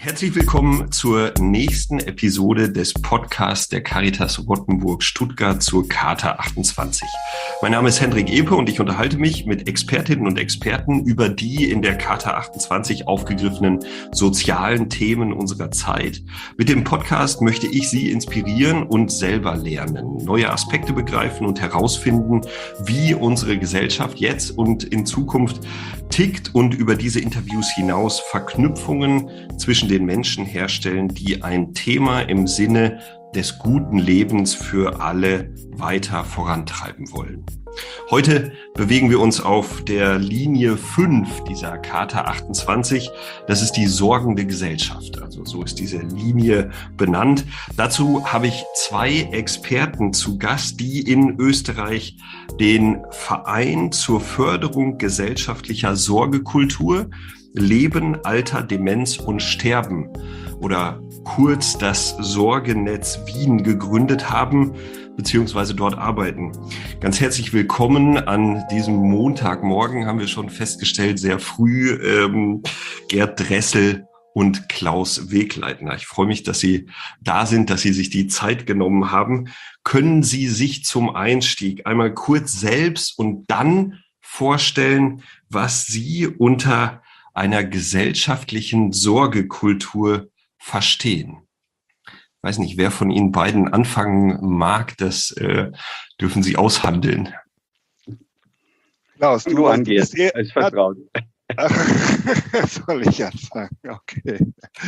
Herzlich willkommen zur nächsten Episode des Podcasts der Caritas Rottenburg-Stuttgart zur Charta 28. Mein Name ist Hendrik Epe und ich unterhalte mich mit Expertinnen und Experten über die in der Charta 28 aufgegriffenen sozialen Themen unserer Zeit. Mit dem Podcast möchte ich Sie inspirieren und selber lernen, neue Aspekte begreifen und herausfinden, wie unsere Gesellschaft jetzt und in Zukunft tickt und über diese Interviews hinaus Verknüpfungen zwischen den Menschen herstellen, die ein Thema im Sinne des guten Lebens für alle weiter vorantreiben wollen. Heute bewegen wir uns auf der Linie 5 dieser Charta 28. Das ist die sorgende Gesellschaft. Also so ist diese Linie benannt. Dazu habe ich zwei Experten zu Gast, die in Österreich den Verein zur Förderung gesellschaftlicher Sorgekultur, Leben, Alter, Demenz und Sterben oder kurz das Sorgenetz Wien gegründet haben beziehungsweise dort arbeiten. Ganz herzlich willkommen an diesem Montagmorgen, haben wir schon festgestellt, sehr früh, Gerd Dressel und Klaus Wegleitner. Ich freue mich, dass Sie da sind, dass Sie sich die Zeit genommen haben. Können Sie sich zum Einstieg einmal kurz selbst und dann vorstellen, was Sie unter einer gesellschaftlichen Sorgekultur verstehen? Ich weiß nicht, wer von Ihnen beiden anfangen mag, das dürfen Sie aushandeln. Klaus, du angehst, ist vertraut. Soll ich anfangen? Okay.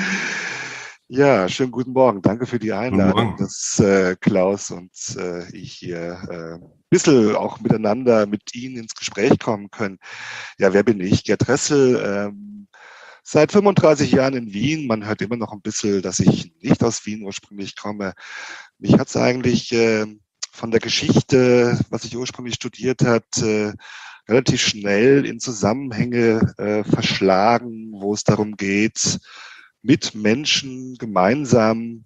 Ja, schönen guten Morgen. Danke für die Einladung, dass Klaus und ich hier ein bisschen auch miteinander mit Ihnen ins Gespräch kommen können. Ja, wer bin ich? Gerd Dressel, seit 35 Jahren in Wien. Man hört immer noch ein bisschen, dass ich nicht aus Wien ursprünglich komme. Mich hat es eigentlich von der Geschichte, was ich ursprünglich studiert habe, relativ schnell in Zusammenhänge verschlagen, wo es darum geht, mit Menschen gemeinsam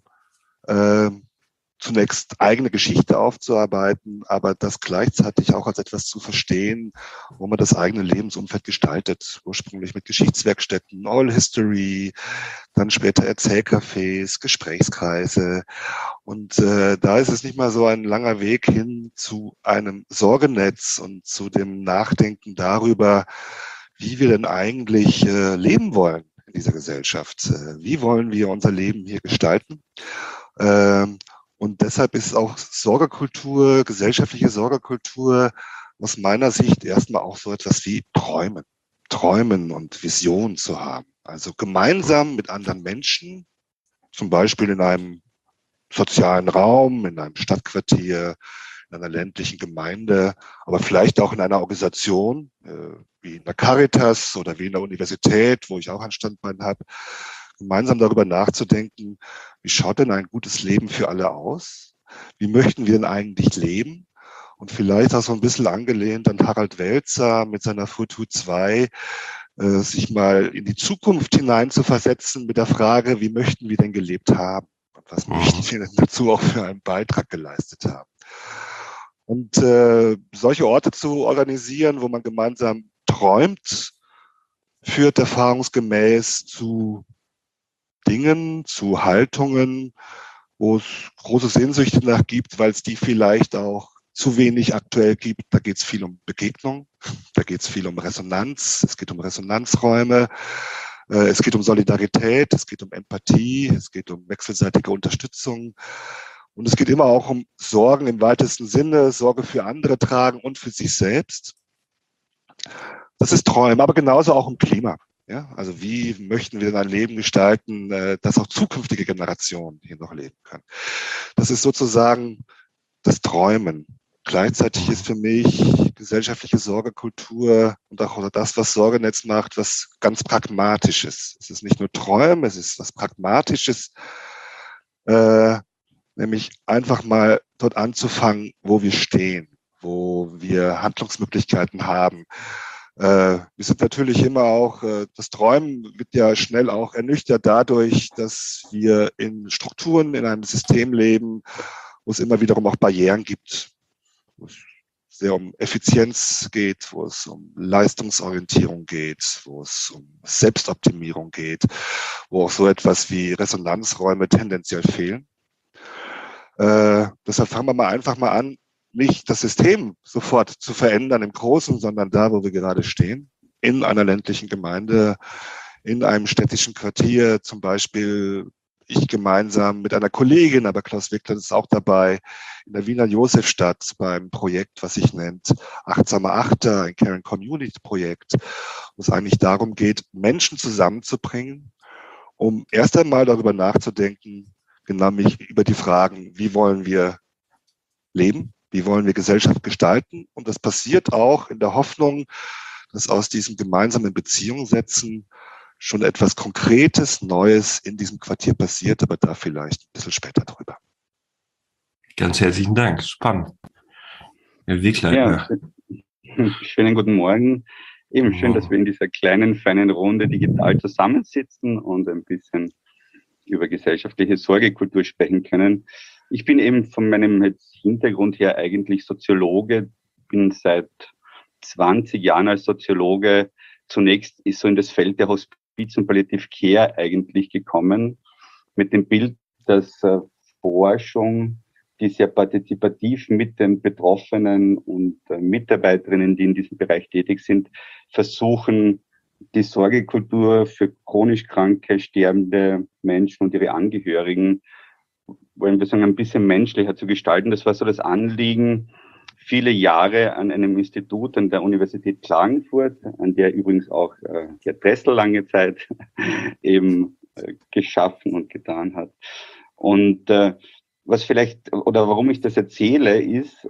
zunächst eigene Geschichte aufzuarbeiten, aber das gleichzeitig auch als etwas zu verstehen, wo man das eigene Lebensumfeld gestaltet. Ursprünglich mit Geschichtswerkstätten, Oral History, dann später Erzählcafés, Gesprächskreise. Und da ist es nicht mal so ein langer Weg hin zu einem Sorgenetz und zu dem Nachdenken darüber, wie wir denn eigentlich leben wollen in dieser Gesellschaft. Wie wollen wir unser Leben hier gestalten? Und deshalb ist auch Sorgekultur, gesellschaftliche Sorgekultur aus meiner Sicht erstmal auch so etwas wie Träumen und Visionen zu haben. Also gemeinsam mit anderen Menschen, zum Beispiel in einem sozialen Raum, in einem Stadtquartier, in einer ländlichen Gemeinde, aber vielleicht auch in einer Organisation, wie in der Caritas oder wie in der Universität, wo ich auch ein Standbein habe, gemeinsam darüber nachzudenken, wie schaut denn ein gutes Leben für alle aus? Wie möchten wir denn eigentlich leben? Und vielleicht auch so ein bisschen angelehnt an Harald Welzer mit seiner Futur 2, sich mal in die Zukunft hinein zu versetzen mit der Frage, wie möchten wir denn gelebt haben? Und was möchten wir denn dazu auch für einen Beitrag geleistet haben? Und solche Orte zu organisieren, wo man gemeinsam träumt, führt erfahrungsgemäß zu Dingen, zu Haltungen, wo es große Sehnsüchte nach gibt, weil es die vielleicht auch zu wenig aktuell gibt. Da geht es viel um Begegnung, da geht es viel um Resonanz, es geht um Resonanzräume, es geht um Solidarität, es geht um Empathie, es geht um wechselseitige Unterstützung und es geht immer auch um Sorgen im weitesten Sinne, Sorge für andere tragen und für sich selbst. Das ist Träumen, aber genauso auch um Klima. Ja, also wie möchten wir denn ein Leben gestalten, dass auch zukünftige Generationen hier noch leben können? Das ist sozusagen das Träumen. Gleichzeitig ist für mich gesellschaftliche Sorgekultur und auch das, was Sorgenetz macht, was ganz Pragmatisches. Es ist nicht nur Träumen, es ist was Pragmatisches, nämlich einfach mal dort anzufangen, wo wir stehen, wo wir Handlungsmöglichkeiten haben. Wir sind natürlich immer auch, das Träumen wird ja schnell auch ernüchtert dadurch, dass wir in Strukturen, in einem System leben, wo es immer wiederum auch Barrieren gibt, wo es sehr um Effizienz geht, wo es um Leistungsorientierung geht, wo es um Selbstoptimierung geht, wo auch so etwas wie Resonanzräume tendenziell fehlen. Deshalb fangen wir mal einfach mal an, nicht das System sofort zu verändern im Großen, sondern da, wo wir gerade stehen, in einer ländlichen Gemeinde, in einem städtischen Quartier, zum Beispiel ich gemeinsam mit einer Kollegin, aber Klaus Wickland ist auch dabei, in der Wiener Josefstadt beim Projekt, was sich nennt Achtsame Achter, ein Caring Community Projekt, wo es eigentlich darum geht, Menschen zusammenzubringen, um erst einmal darüber nachzudenken, genau über die Fragen, wie wollen wir leben, wie wollen wir Gesellschaft gestalten. Und das passiert auch in der Hoffnung, dass aus diesem gemeinsamen Beziehung setzen schon etwas Konkretes, Neues in diesem Quartier passiert, aber da vielleicht ein bisschen später drüber. Ganz herzlichen Dank. Spannend. Herr Wegleitner. Ja, schönen guten Morgen. Eben schön, dass wir in dieser kleinen, feinen Runde digital zusammensitzen und ein bisschen über gesellschaftliche Sorgekultur sprechen können. Ich bin eben von meinem Hintergrund her eigentlich Soziologe, bin seit 20 Jahren als Soziologe zunächst ist so in das Feld der Hospiz- und Palliative Care eigentlich gekommen, mit dem Bild, dass Forschung, die sehr partizipativ mit den Betroffenen und Mitarbeiterinnen, die in diesem Bereich tätig sind, versuchen, die Sorgekultur für chronisch kranke, sterbende Menschen und ihre Angehörigen, wollen wir sagen, ein bisschen menschlicher zu gestalten. Das war so das Anliegen, viele Jahre an einem Institut an der Universität Klagenfurt, an der übrigens auch Gerd Dressel lange Zeit eben geschaffen und getan hat. Und was vielleicht, oder warum ich das erzähle, ist,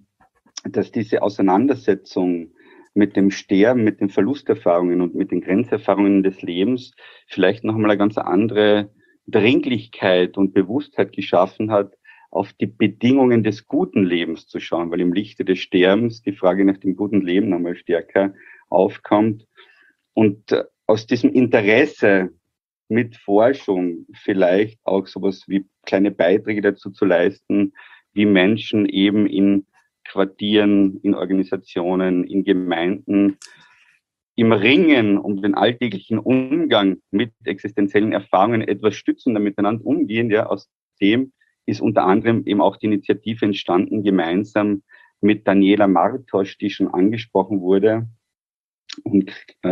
dass diese Auseinandersetzung mit dem Sterben, mit den Verlusterfahrungen und mit den Grenzerfahrungen des Lebens vielleicht noch einmal eine ganz andere Dringlichkeit und Bewusstheit geschaffen hat, auf die Bedingungen des guten Lebens zu schauen, weil im Lichte des Sterbens die Frage nach dem guten Leben nochmal stärker aufkommt. Und aus diesem Interesse mit Forschung vielleicht auch sowas wie kleine Beiträge dazu zu leisten, wie Menschen eben in Quartieren, in Organisationen, in Gemeinden im Ringen um den alltäglichen Umgang mit existenziellen Erfahrungen etwas stützender miteinander umgehen. Ja, aus dem ist unter anderem eben auch die Initiative entstanden, gemeinsam mit Daniela Martosch, die schon angesprochen wurde, und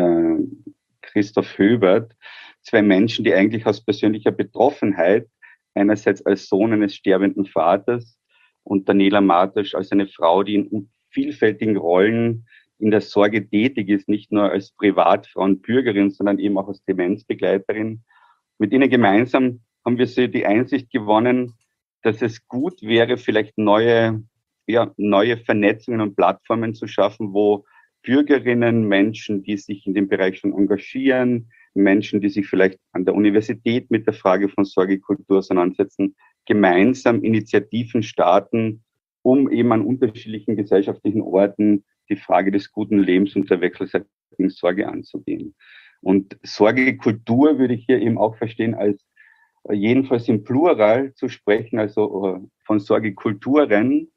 Christoph Höbert, zwei Menschen, die eigentlich aus persönlicher Betroffenheit, einerseits als Sohn eines sterbenden Vaters und Daniela Martosch als eine Frau, die in vielfältigen Rollen in der Sorge tätig ist, nicht nur als Privatfrau und Bürgerin, sondern eben auch als Demenzbegleiterin. Mit ihnen gemeinsam haben wir so die Einsicht gewonnen, dass es gut wäre, vielleicht neue Vernetzungen und Plattformen zu schaffen, wo Bürgerinnen, Menschen, die sich in dem Bereich schon engagieren, Menschen, die sich vielleicht an der Universität mit der Frage von Sorgekultur auseinandersetzen, gemeinsam Initiativen starten, um eben an unterschiedlichen gesellschaftlichen Orten die Frage des guten Lebens und der wechselseitigen Sorge anzugehen. Und Sorgekultur würde ich hier eben auch verstehen als jedenfalls im Plural zu sprechen, also von Sorgekulturen,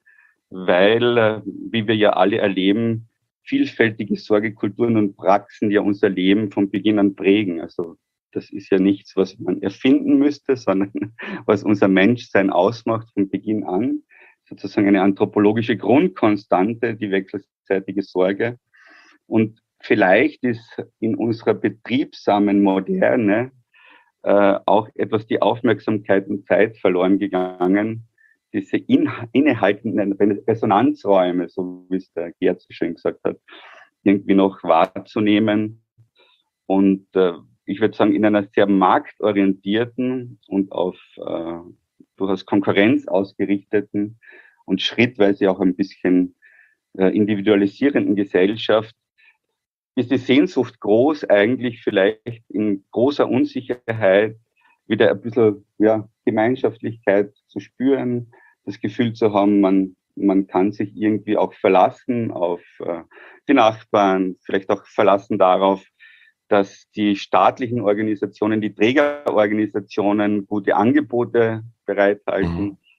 weil, wie wir ja alle erleben, vielfältige Sorgekulturen und Praxen ja unser Leben von Beginn an prägen. Also das ist ja nichts, was man erfinden müsste, sondern was unser Menschsein ausmacht von Beginn an. Sozusagen eine anthropologische Grundkonstante, die wechselseitige Sorge. Und vielleicht ist in unserer betriebsamen Moderne auch etwas die Aufmerksamkeit und Zeit verloren gegangen, diese innehaltenden Resonanzräume, so wie es der Gerd so schön gesagt hat, irgendwie noch wahrzunehmen. Und ich würde sagen, in einer sehr marktorientierten und auf durchaus Konkurrenz ausgerichteten und schrittweise auch ein bisschen individualisierenden Gesellschaft ist die Sehnsucht groß, eigentlich vielleicht in großer Unsicherheit wieder ein bisschen Gemeinschaftlichkeit zu spüren, das Gefühl zu haben, man kann sich irgendwie auch verlassen auf die Nachbarn, vielleicht auch verlassen darauf, dass die staatlichen Organisationen, die Trägerorganisationen gute Angebote bereithalten.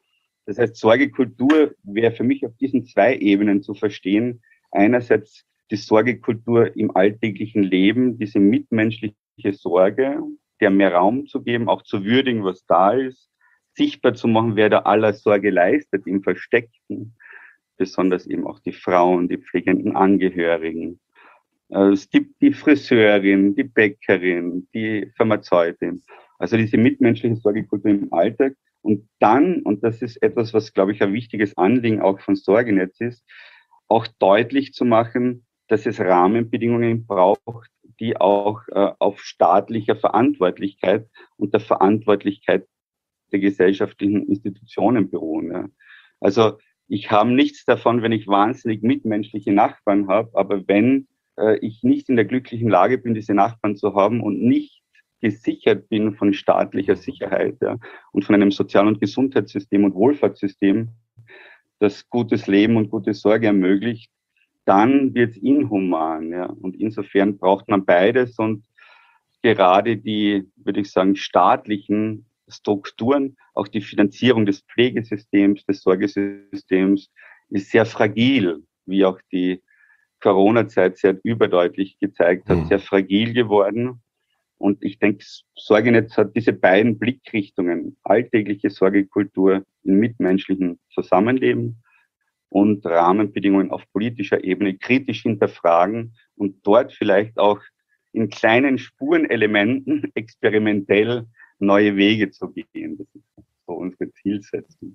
Das heißt, Sorgekultur wäre für mich auf diesen zwei Ebenen zu verstehen. Einerseits die Sorgekultur im alltäglichen Leben, diese mitmenschliche Sorge, der mehr Raum zu geben, auch zu würdigen, was da ist, sichtbar zu machen, wer da aller Sorge leistet, im Versteckten, besonders eben auch die Frauen, die pflegenden Angehörigen. Es gibt die Friseurin, die Bäckerin, die Pharmazeutin, also diese mitmenschliche Sorgekultur im Alltag. Und dann, und das ist etwas, was, glaube ich, ein wichtiges Anliegen auch von Sorgenetz ist, auch deutlich zu machen, dass es Rahmenbedingungen braucht, die auch auf staatlicher Verantwortlichkeit und der Verantwortlichkeit der gesellschaftlichen Institutionen beruhen. Ja. Also ich habe nichts davon, wenn ich wahnsinnig mitmenschliche Nachbarn habe, aber wenn ich nicht in der glücklichen Lage bin, diese Nachbarn zu haben und nicht gesichert bin von staatlicher Sicherheit, ja, und von einem Sozial- und Gesundheitssystem und Wohlfahrtssystem, das gutes Leben und gute Sorge ermöglicht, dann wird es inhuman. Ja. Und insofern braucht man beides. Und gerade die, würde ich sagen, staatlichen Strukturen, auch die Finanzierung des Pflegesystems, des Sorgesystems, ist sehr fragil, wie auch die Corona-Zeit sehr überdeutlich gezeigt hat, sehr fragil geworden. Und ich denke, Sorgenetz hat diese beiden Blickrichtungen, alltägliche Sorgekultur im mitmenschlichen Zusammenleben und Rahmenbedingungen auf politischer Ebene kritisch hinterfragen und dort vielleicht auch in kleinen Spurenelementen experimentell neue Wege zu gehen. Das ist so unsere Zielsetzung.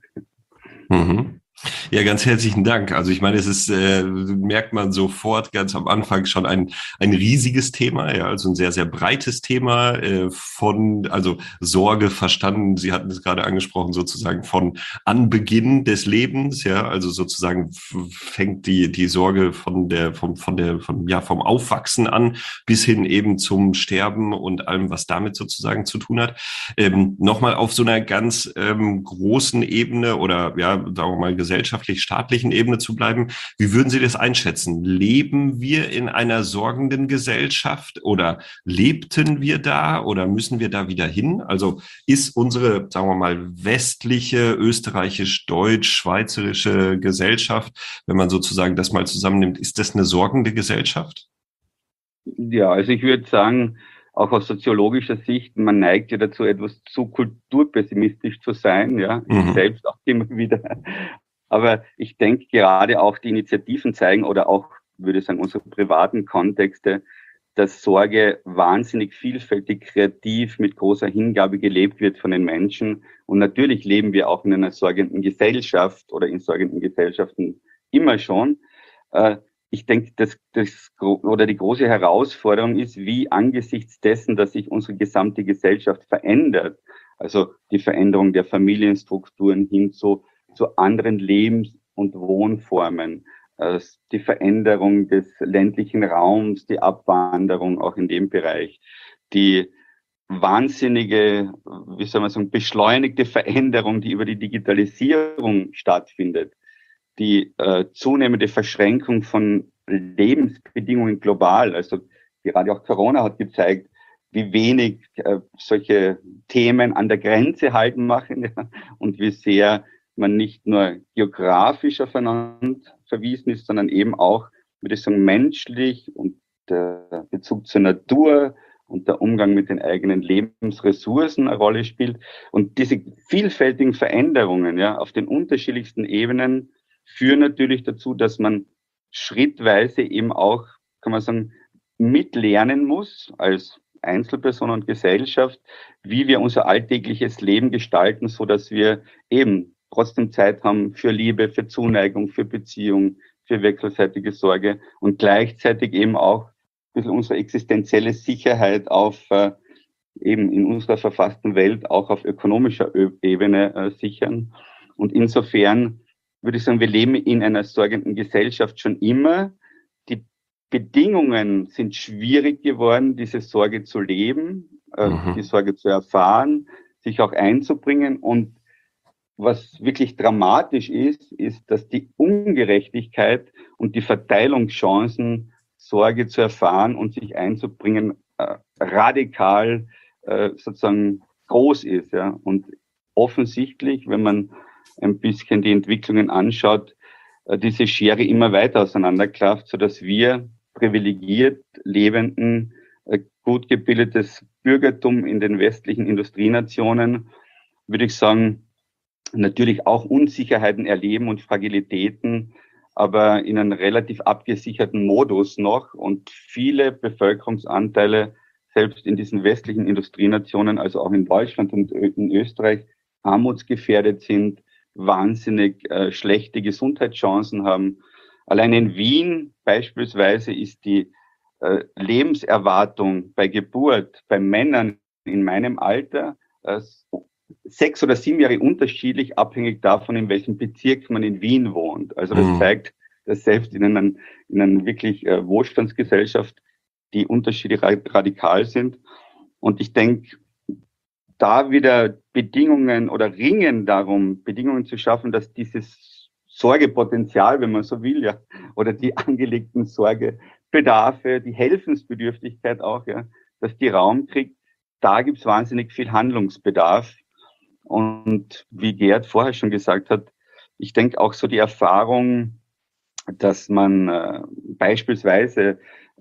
Mhm. Ja, ganz herzlichen Dank. Also ich meine, es ist, merkt man sofort ganz am Anfang schon ein riesiges Thema, ja, also ein sehr, sehr breites Thema also Sorge verstanden. Sie hatten es gerade angesprochen, sozusagen von Anbeginn des Lebens, ja, also sozusagen fängt die Sorge vom Aufwachsen an bis hin eben zum Sterben und allem, was damit sozusagen zu tun hat. Nochmal auf so einer ganz großen Ebene oder ja, sagen wir mal gesellschaftlich-staatlichen Ebene zu bleiben. Wie würden Sie das einschätzen? Leben wir in einer sorgenden Gesellschaft oder lebten wir da oder müssen wir da wieder hin? Also ist unsere, sagen wir mal, westliche, österreichisch-deutsch-schweizerische Gesellschaft, wenn man sozusagen das mal zusammennimmt, ist das eine sorgende Gesellschaft? Ja, also ich würde sagen, auch aus soziologischer Sicht, man neigt ja dazu, etwas zu kulturpessimistisch zu sein, ja, ich selbst auch immer wieder. Aber ich denke, gerade auch die Initiativen zeigen oder auch, würde ich sagen, unsere privaten Kontexte, dass Sorge wahnsinnig vielfältig, kreativ, mit großer Hingabe gelebt wird von den Menschen. Und natürlich leben wir auch in einer sorgenden Gesellschaft oder in sorgenden Gesellschaften immer schon. Ich denke, die große Herausforderung ist, wie angesichts dessen, dass sich unsere gesamte Gesellschaft verändert, also die Veränderung der Familienstrukturen hin zu anderen Lebens- und Wohnformen, die Veränderung des ländlichen Raums, die Abwanderung auch in dem Bereich, die wahnsinnige, wie soll man sagen, beschleunigte Veränderung, die über die Digitalisierung stattfindet, die zunehmende Verschränkung von Lebensbedingungen global, also gerade auch Corona hat gezeigt, wie wenig solche Themen an der Grenze halten machen, ja, und wie sehr man nicht nur geografisch aufeinander verwiesen ist, sondern eben auch, würde ich sagen, menschlich und der Bezug zur Natur und der Umgang mit den eigenen Lebensressourcen eine Rolle spielt. Und diese vielfältigen Veränderungen, ja, auf den unterschiedlichsten Ebenen führen natürlich dazu, dass man schrittweise eben auch, kann man sagen, mitlernen muss als Einzelperson und Gesellschaft, wie wir unser alltägliches Leben gestalten, so dass wir eben trotzdem Zeit haben für Liebe, für Zuneigung, für Beziehung, für wechselseitige Sorge und gleichzeitig eben auch ein bisschen unsere existenzielle Sicherheit auf eben in unserer verfassten Welt auch auf ökonomischer Ebene sichern. Und insofern würde ich sagen, wir leben in einer sorgenden Gesellschaft schon immer. Die Bedingungen sind schwierig geworden, diese Sorge zu leben, die Sorge zu erfahren, sich auch einzubringen. Und was wirklich dramatisch ist, ist, dass die Ungerechtigkeit und die Verteilungschancen, Sorge zu erfahren und sich einzubringen, radikal sozusagen groß ist. Ja. Und offensichtlich, wenn man ein bisschen die Entwicklungen anschaut, diese Schere immer weiter auseinanderklafft, sodass wir privilegiert lebenden, gut gebildetes Bürgertum in den westlichen Industrienationen, würde ich sagen, natürlich auch Unsicherheiten erleben und Fragilitäten, aber in einem relativ abgesicherten Modus noch und viele Bevölkerungsanteile, selbst in diesen westlichen Industrienationen, also auch in Deutschland und in Österreich, armutsgefährdet sind, wahnsinnig schlechte Gesundheitschancen haben. Allein in Wien beispielsweise ist die Lebenserwartung bei Geburt bei Männern in meinem Alter 6 oder 7 Jahre unterschiedlich, abhängig davon, in welchem Bezirk man in Wien wohnt. Also das zeigt, dass selbst in einer wirklich Wohlstandsgesellschaft die Unterschiede radikal sind. Und ich denke, da wieder Bedingungen oder ringen darum, Bedingungen zu schaffen, dass dieses Sorgepotenzial, wenn man so will, ja, oder die angelegten Sorgebedarfe, die Helfensbedürftigkeit auch, ja, dass die Raum kriegt, da gibt's wahnsinnig viel Handlungsbedarf. Und wie Gerd vorher schon gesagt hat, ich denke auch so die Erfahrung, dass man beispielsweise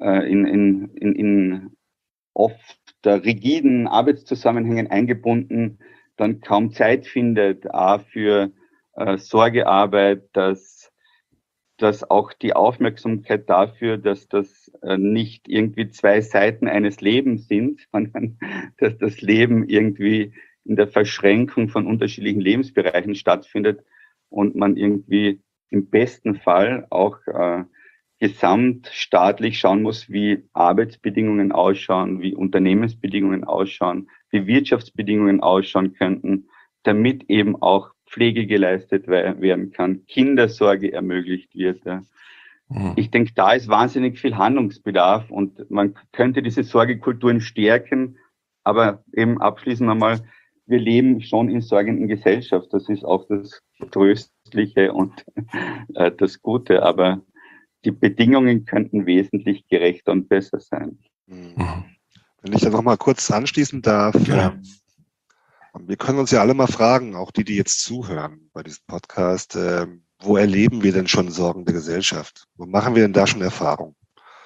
in oft rigiden Arbeitszusammenhängen eingebunden, dann kaum Zeit findet, für Sorgearbeit, dass auch die Aufmerksamkeit dafür, dass das nicht irgendwie 2 Seiten eines Lebens sind, sondern dass das Leben irgendwie in der Verschränkung von unterschiedlichen Lebensbereichen stattfindet und man irgendwie im besten Fall auch gesamtstaatlich schauen muss, wie Arbeitsbedingungen ausschauen, wie Unternehmensbedingungen ausschauen, wie Wirtschaftsbedingungen ausschauen könnten, damit eben auch Pflege geleistet werden kann, Kindersorge ermöglicht wird. Ja. Ich denke, da ist wahnsinnig viel Handlungsbedarf und man könnte diese Sorgekulturen stärken, aber eben abschließend einmal, wir leben schon in sorgenden Gesellschaft. Das ist auch das Tröstliche und das Gute, aber die Bedingungen könnten wesentlich gerechter und besser sein. Wenn ich da noch mal kurz anschließen darf, wir können uns ja alle mal fragen, auch die jetzt zuhören bei diesem Podcast, wo erleben wir denn schon sorgende Gesellschaft? Wo machen wir denn da schon Erfahrung?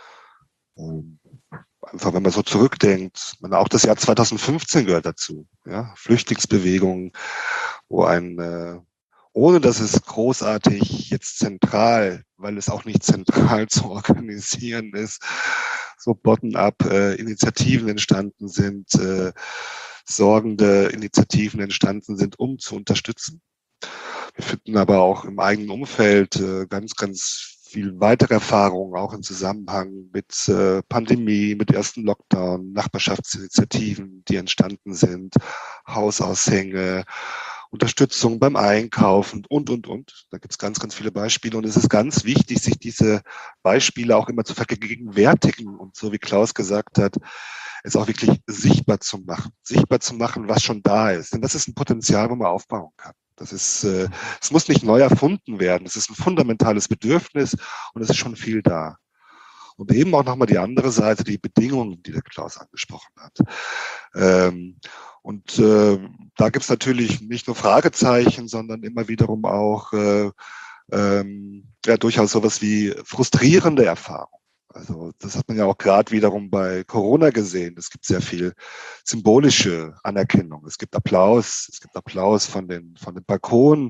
Einfach, wenn man so zurückdenkt, auch das Jahr 2015 gehört dazu, ja, Flüchtlingsbewegung, wo ohne dass es großartig jetzt zentral, weil es auch nicht zentral zu organisieren ist, so bottom-up Initiativen entstanden sind, sorgende Initiativen entstanden sind, um zu unterstützen. Wir finden aber auch im eigenen Umfeld ganz, ganz viel weitere Erfahrungen, auch im Zusammenhang mit Pandemie, mit ersten Lockdown, Nachbarschaftsinitiativen, die entstanden sind, Hausaushänge, Unterstützung beim Einkaufen und. Da gibt es ganz, ganz viele Beispiele und es ist ganz wichtig, sich diese Beispiele auch immer zu vergegenwärtigen und so wie Klaus gesagt hat, es auch wirklich sichtbar zu machen, was schon da ist. Denn das ist ein Potenzial, wo man aufbauen kann. Es muss nicht neu erfunden werden. Es ist ein fundamentales Bedürfnis und es ist schon viel da. Und eben auch nochmal die andere Seite, die Bedingungen, die der Klaus angesprochen hat. Da gibt's natürlich nicht nur Fragezeichen, sondern immer wiederum auch durchaus sowas wie frustrierende Erfahrungen. Also das hat man ja auch gerade wiederum bei Corona gesehen. Es gibt sehr viel symbolische Anerkennung. Es gibt Applaus von den Balkonen.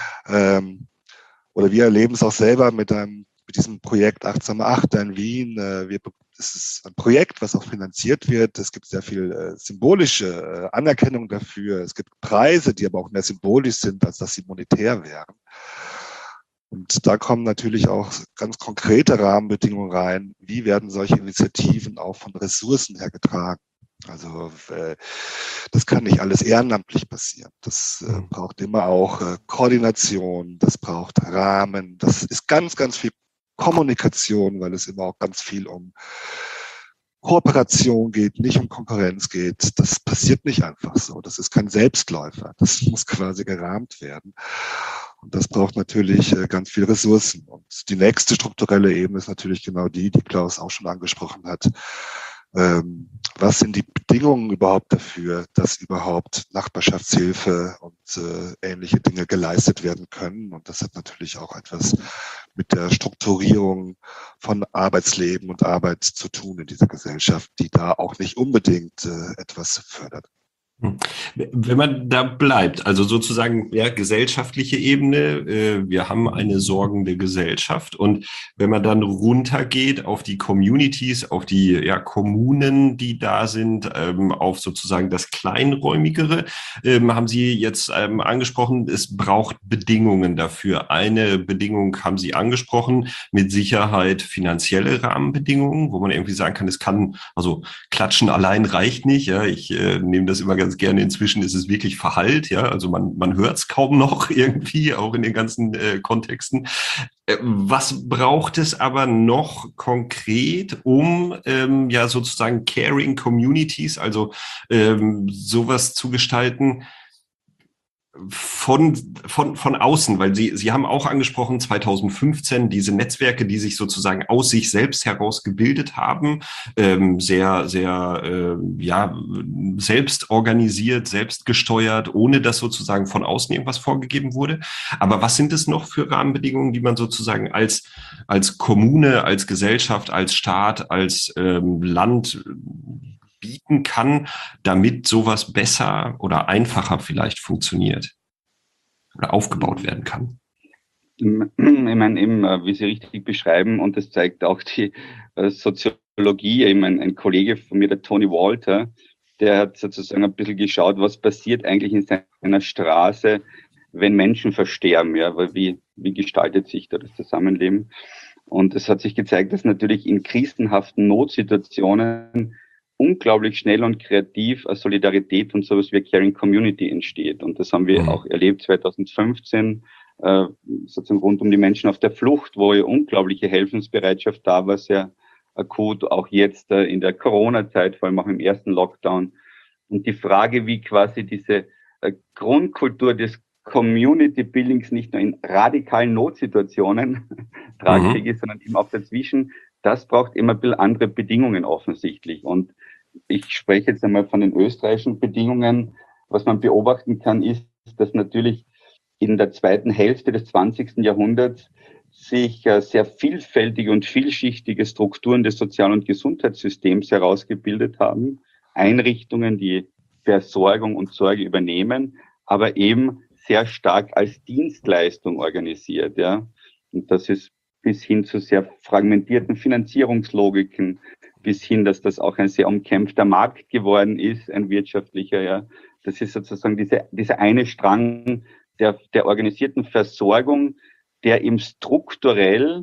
Oder wir erleben es auch selber mit diesem Projekt Achtsame Achter in Wien. Es ist ein Projekt, was auch finanziert wird. Es gibt sehr viel symbolische Anerkennung dafür. Es gibt Preise, die aber auch mehr symbolisch sind, als dass sie monetär wären. Und da kommen natürlich auch ganz konkrete Rahmenbedingungen rein. Wie werden solche Initiativen auch von Ressourcen her getragen? Also das kann nicht alles ehrenamtlich passieren. Das braucht immer auch Koordination, das braucht Rahmen. Das ist ganz, ganz viel Kommunikation, weil es immer auch ganz viel um Kooperation geht, nicht um Konkurrenz geht. Das passiert nicht einfach so. Das ist kein Selbstläufer. Das muss quasi gerahmt werden. Und das braucht natürlich ganz viel Ressourcen. Und die nächste strukturelle Ebene ist natürlich genau die Klaus auch schon angesprochen hat. Was sind die Bedingungen überhaupt dafür, dass überhaupt Nachbarschaftshilfe und ähnliche Dinge geleistet werden können? Und das hat natürlich auch etwas mit der Strukturierung von Arbeitsleben und Arbeit zu tun in dieser Gesellschaft, die da auch nicht unbedingt etwas fördert. Wenn man da bleibt, also sozusagen gesellschaftliche Ebene, wir haben eine sorgende Gesellschaft, und wenn man dann runtergeht auf die Communities, auf die Kommunen, die da sind, auf sozusagen das Kleinräumigere, haben Sie jetzt angesprochen, es braucht Bedingungen dafür. Eine Bedingung haben Sie angesprochen, mit Sicherheit finanzielle Rahmenbedingungen, wo man irgendwie sagen kann, also klatschen allein reicht nicht. Ja, ich nehme das immer ganz gerne. Inzwischen ist es wirklich verhallt, ja, also man hört es kaum noch irgendwie, auch in den ganzen Kontexten. Was braucht es aber noch konkret, um sozusagen Caring Communities, also sowas zu gestalten, von außen, weil Sie haben auch angesprochen, 2015 diese Netzwerke, die sich sozusagen aus sich selbst heraus gebildet haben, sehr, sehr, selbst organisiert, selbst gesteuert, ohne dass sozusagen von außen irgendwas vorgegeben wurde. Aber was sind es noch für Rahmenbedingungen, die man sozusagen als Kommune, als Gesellschaft, als Staat, als Land bieten kann, damit sowas besser oder einfacher vielleicht funktioniert oder aufgebaut werden kann? Ich meine, eben, wie Sie richtig beschreiben, und das zeigt auch die Soziologie, eben ein Kollege von mir, der Tony Walter, der hat sozusagen ein bisschen geschaut, was passiert eigentlich in seiner Straße, wenn Menschen versterben, ja, weil wie gestaltet sich da das Zusammenleben? Und es hat sich gezeigt, dass natürlich in krisenhaften Notsituationen unglaublich schnell und kreativ als Solidarität und sowas wie eine Caring Community entsteht. Und das haben wir auch erlebt 2015, sozusagen rund um die Menschen auf der Flucht, wo ja unglaubliche Helfensbereitschaft da war, sehr akut, auch jetzt in der Corona-Zeit, vor allem auch im ersten Lockdown. Und die Frage, wie quasi diese Grundkultur des Community Buildings nicht nur in radikalen Notsituationen tragfähig ist, sondern eben auch dazwischen, das braucht immer ein bisschen andere Bedingungen offensichtlich. Und ich spreche jetzt einmal von den österreichischen Bedingungen. Was man beobachten kann, ist, dass natürlich in der zweiten Hälfte des 20. Jahrhunderts sich sehr vielfältige und vielschichtige Strukturen des Sozial- und Gesundheitssystems herausgebildet haben. Einrichtungen, die Versorgung und Sorge übernehmen, aber eben sehr stark als Dienstleistung organisiert, ja. Und das ist bis hin zu sehr fragmentierten Finanzierungslogiken, bis hin, dass das auch ein sehr umkämpfter Markt geworden ist, ein wirtschaftlicher, ja. Das ist sozusagen dieser eine Strang der organisierten Versorgung, der eben strukturell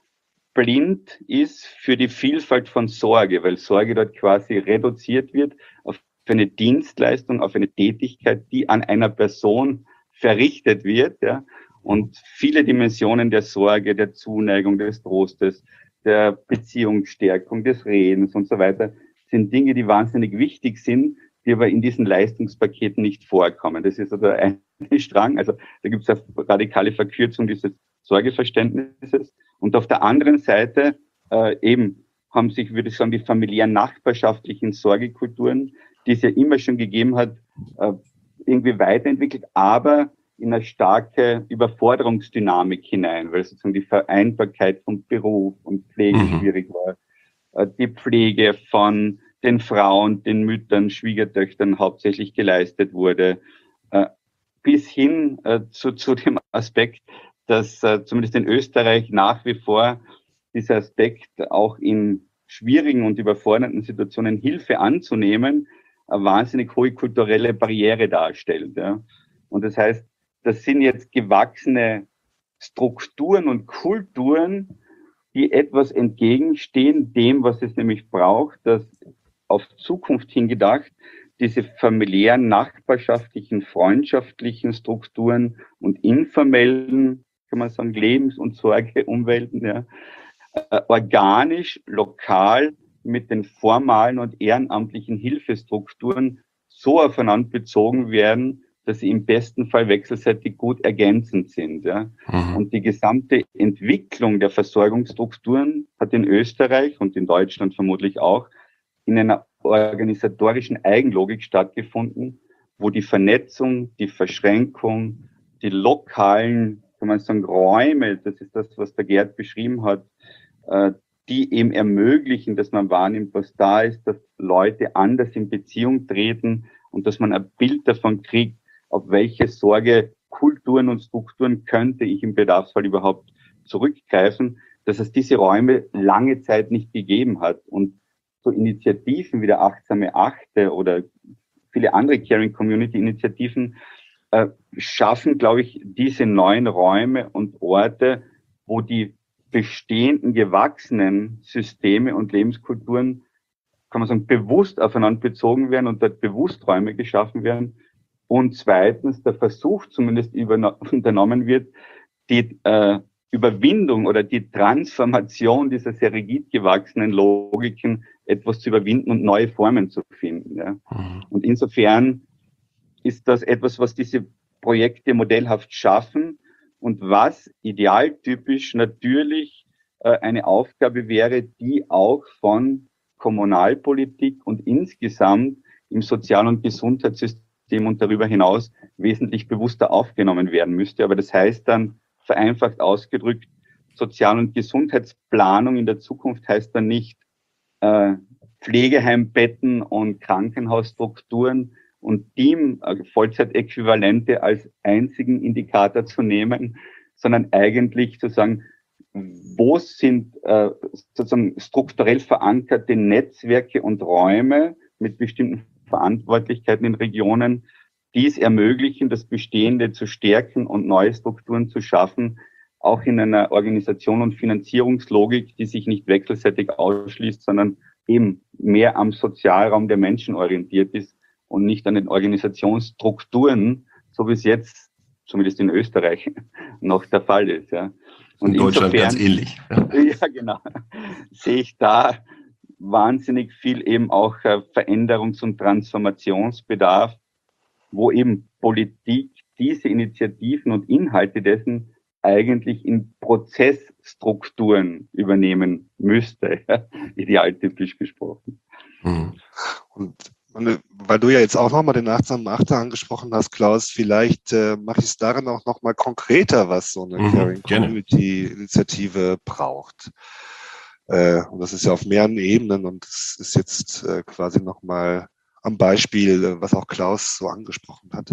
blind ist für die Vielfalt von Sorge, weil Sorge dort quasi reduziert wird auf eine Dienstleistung, auf eine Tätigkeit, die an einer Person verrichtet wird, ja. Und viele Dimensionen der Sorge, der Zuneigung, des Trostes, der Beziehungsstärkung, des Redens und so weiter sind Dinge, die wahnsinnig wichtig sind, die aber in diesen Leistungspaketen nicht vorkommen. Das ist also ein Strang. Also da gibt es eine radikale Verkürzung dieses Sorgeverständnisses. Und auf der anderen Seite eben haben sich, würde ich sagen, die familiären nachbarschaftlichen Sorgekulturen, die es ja immer schon gegeben hat, irgendwie weiterentwickelt, aber in eine starke Überforderungsdynamik hinein, weil sozusagen die Vereinbarkeit von Beruf und Pflege schwierig war. Die Pflege von den Frauen, den Müttern, Schwiegertöchtern hauptsächlich geleistet wurde, bis hin zu dem Aspekt, dass zumindest in Österreich nach wie vor dieser Aspekt auch in schwierigen und überfordernden Situationen Hilfe anzunehmen, eine wahnsinnig hohe kulturelle Barriere darstellt. Ja. Und das heißt, das sind jetzt gewachsene Strukturen und Kulturen, die etwas entgegenstehen dem, was es nämlich braucht, dass auf Zukunft hingedacht diese familiären, nachbarschaftlichen, freundschaftlichen Strukturen und informellen, kann man sagen, Lebens- und Sorgeumwelten, ja, organisch, lokal mit den formalen und ehrenamtlichen Hilfestrukturen so aufeinander bezogen werden, dass sie im besten Fall wechselseitig gut ergänzend sind. Ja. Und die gesamte Entwicklung der Versorgungsstrukturen hat in Österreich und in Deutschland vermutlich auch in einer organisatorischen Eigenlogik stattgefunden, wo die Vernetzung, die Verschränkung, die lokalen, kann man sagen, Räume, das ist das, was der Gerd beschrieben hat, die eben ermöglichen, dass man wahrnimmt, was da ist, dass Leute anders in Beziehung treten und dass man ein Bild davon kriegt, auf welche Sorgekulturen und Strukturen könnte ich im Bedarfsfall überhaupt zurückgreifen, dass es diese Räume lange Zeit nicht gegeben hat. Und so Initiativen wie der Achtsame Achte oder viele andere Caring Community Initiativen schaffen, glaube ich, diese neuen Räume und Orte, wo die bestehenden, gewachsenen Systeme und Lebenskulturen, kann man sagen, bewusst aufeinander bezogen werden und dort bewusst Räume geschaffen werden. Und zweitens der Versuch zumindest unternommen wird, die Überwindung oder die Transformation dieser sehr rigid gewachsenen Logiken etwas zu überwinden und neue Formen zu finden. Ja. Und insofern ist das etwas, was diese Projekte modellhaft schaffen und was idealtypisch natürlich eine Aufgabe wäre, die auch von Kommunalpolitik und insgesamt im Sozial- und Gesundheitssystem und darüber hinaus wesentlich bewusster aufgenommen werden müsste. Aber das heißt dann, vereinfacht ausgedrückt, Sozial- und Gesundheitsplanung in der Zukunft heißt dann nicht Pflegeheimbetten und Krankenhausstrukturen und Team-Vollzeitäquivalente als einzigen Indikator zu nehmen, sondern eigentlich zu sagen, wo sind sozusagen strukturell verankerte Netzwerke und Räume mit bestimmten Verantwortlichkeiten in Regionen, die es ermöglichen, das Bestehende zu stärken und neue Strukturen zu schaffen, auch in einer Organisation und Finanzierungslogik, die sich nicht wechselseitig ausschließt, sondern eben mehr am Sozialraum der Menschen orientiert ist und nicht an den Organisationsstrukturen, so wie es jetzt, zumindest in Österreich, noch der Fall ist. Ja. Und in Deutschland ganz ähnlich. Ja, genau. Sehe ich da wahnsinnig viel eben auch Veränderungs- und Transformationsbedarf, wo eben Politik diese Initiativen und Inhalte dessen eigentlich in Prozessstrukturen übernehmen müsste, idealtypisch gesprochen. Und weil du ja jetzt auch nochmal den achtsamen Achter angesprochen hast, Klaus, vielleicht mache ich es darin auch nochmal konkreter, was so eine Caring Community Initiative braucht. Und das ist ja auf mehreren Ebenen und das ist jetzt quasi nochmal am Beispiel, was auch Klaus so angesprochen hat.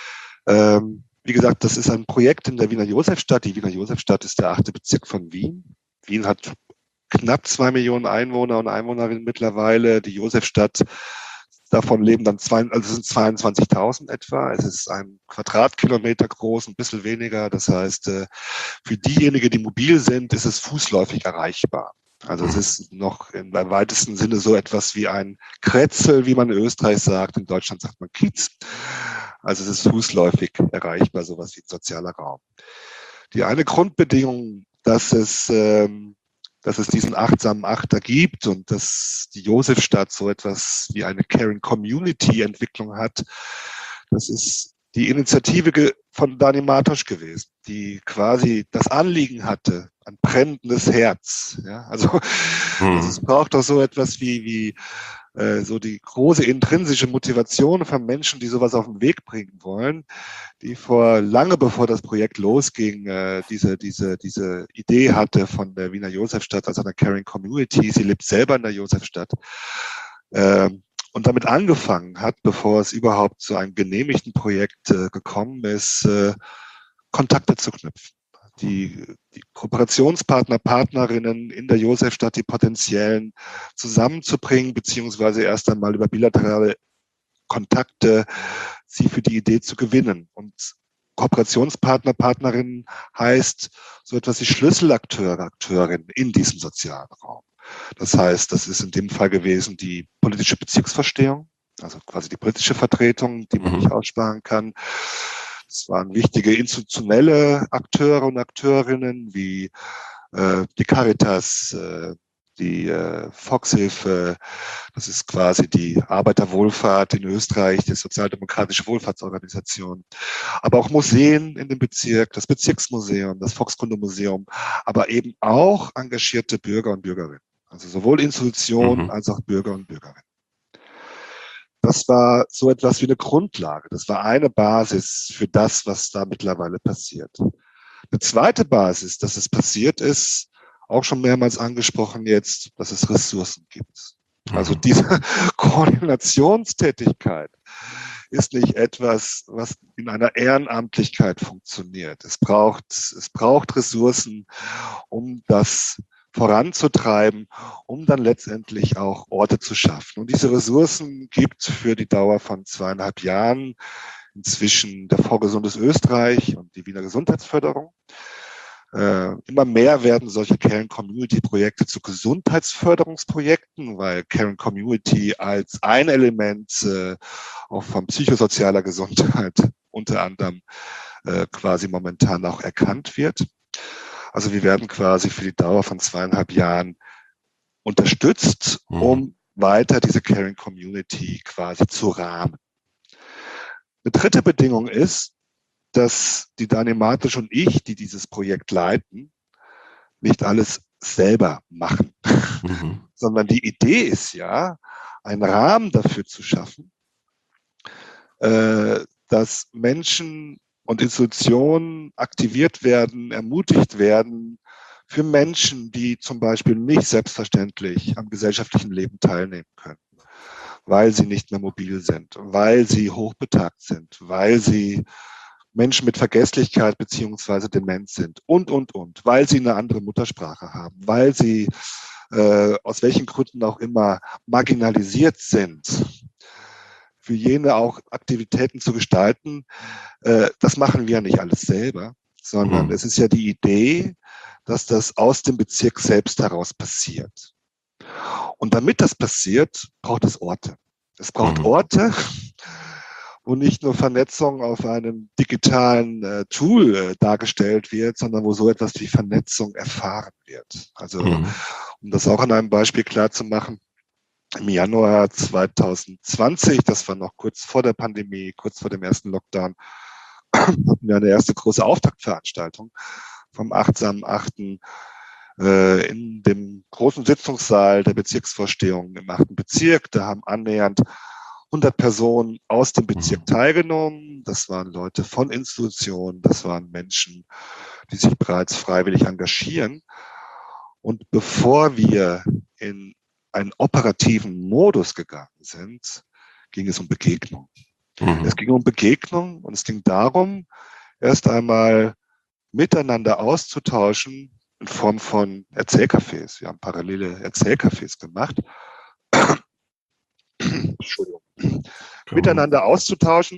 Wie gesagt, das ist ein Projekt in der Wiener Josefstadt. Die Wiener Josefstadt ist der 8. Bezirk von Wien. Wien hat knapp 2 Millionen Einwohner und Einwohnerinnen mittlerweile. Die Josefstadt, davon leben dann sind 22.000 etwa. Es ist ein Quadratkilometer groß, ein bisschen weniger. Das heißt, für diejenigen, die mobil sind, ist es fußläufig erreichbar. Also es ist noch im weitesten Sinne so etwas wie ein Kretzel, wie man in Österreich sagt. In Deutschland sagt man Kiez. Also es ist fußläufig erreichbar, sowas wie ein sozialer Raum. Die eine Grundbedingung, dass es diesen achtsamen Achter gibt und dass die Josefstadt so etwas wie eine Caring Community Entwicklung hat, das ist die Initiative von Dani Martosch gewesen, die quasi das Anliegen hatte, ein brennendes Herz. Ja, also es braucht doch so etwas wie so die große intrinsische Motivation von Menschen, die sowas auf den Weg bringen wollen, die lange bevor das Projekt losging, diese Idee hatte von der Wiener Josefstadt als einer Caring Community. Sie lebt selber in der Josefstadt. Und damit angefangen hat, bevor es überhaupt zu einem genehmigten Projekt gekommen ist, Kontakte zu knüpfen. Die Kooperationspartner, Partnerinnen in der Josefstadt, die potenziellen zusammenzubringen, beziehungsweise erst einmal über bilaterale Kontakte sie für die Idee zu gewinnen. Und Kooperationspartner, Partnerinnen heißt so etwas wie Schlüsselakteure, Akteurinnen in diesem sozialen Raum. Das heißt, das ist in dem Fall gewesen die politische Bezirksverstehung, also quasi die politische Vertretung, die man nicht aussparen kann. Es waren wichtige institutionelle Akteure und Akteurinnen wie die Caritas, die Volkshilfe, das ist quasi die Arbeiterwohlfahrt in Österreich, die sozialdemokratische Wohlfahrtsorganisation, aber auch Museen in dem Bezirk, das Bezirksmuseum, das Volkskundemuseum, aber eben auch engagierte Bürger und Bürgerinnen. Also sowohl Institutionen als auch Bürger und Bürgerinnen. Das war so etwas wie eine Grundlage. Das war eine Basis für das, was da mittlerweile passiert. Eine zweite Basis, dass es passiert ist, auch schon mehrmals angesprochen jetzt, dass es Ressourcen gibt. Also diese Koordinationstätigkeit ist nicht etwas, was in einer Ehrenamtlichkeit funktioniert. Es braucht Ressourcen, um das voranzutreiben, um dann letztendlich auch Orte zu schaffen. Und diese Ressourcen gibt für die Dauer von 2,5 Jahren inzwischen der Fonds Gesundes Österreich und die Wiener Gesundheitsförderung. Immer mehr werden solche Caring Community Projekte zu Gesundheitsförderungsprojekten, weil Caring Community als ein Element auch von psychosozialer Gesundheit unter anderem quasi momentan auch erkannt wird. Also wir werden quasi für die Dauer von 2,5 Jahren unterstützt, um weiter diese Caring Community quasi zu rahmen. Eine dritte Bedingung ist, dass die Dani Martisch und ich, die dieses Projekt leiten, nicht alles selber machen, sondern die Idee ist ja, einen Rahmen dafür zu schaffen, dass Menschen und Institutionen aktiviert werden, ermutigt werden, für Menschen, die zum Beispiel nicht selbstverständlich am gesellschaftlichen Leben teilnehmen können, weil sie nicht mehr mobil sind, weil sie hochbetagt sind, weil sie Menschen mit Vergesslichkeit beziehungsweise Demenz sind und, weil sie eine andere Muttersprache haben, weil sie aus welchen Gründen auch immer marginalisiert sind, für jene auch Aktivitäten zu gestalten. Das machen wir ja nicht alles selber, sondern es ist ja die Idee, dass das aus dem Bezirk selbst heraus passiert. Und damit das passiert, braucht es Orte. Es braucht Orte, wo nicht nur Vernetzung auf einem digitalen Tool dargestellt wird, sondern wo so etwas wie Vernetzung erfahren wird. Also um das auch an einem Beispiel klar zu machen, im Januar 2020, das war noch kurz vor der Pandemie, kurz vor dem ersten Lockdown, hatten wir eine erste große Auftaktveranstaltung vom 8.8. In dem großen Sitzungssaal der Bezirksvorstehung im 8. Bezirk. Da haben annähernd 100 Personen aus dem Bezirk teilgenommen. Das waren Leute von Institutionen, das waren Menschen, die sich bereits freiwillig engagieren. Und bevor wir in einen operativen Modus gegangen sind, ging es um Begegnung. Es ging um Begegnung und es ging darum, erst einmal miteinander auszutauschen in Form von Erzählcafés. Wir haben parallele Erzählcafés gemacht. Entschuldigung. Miteinander auszutauschen.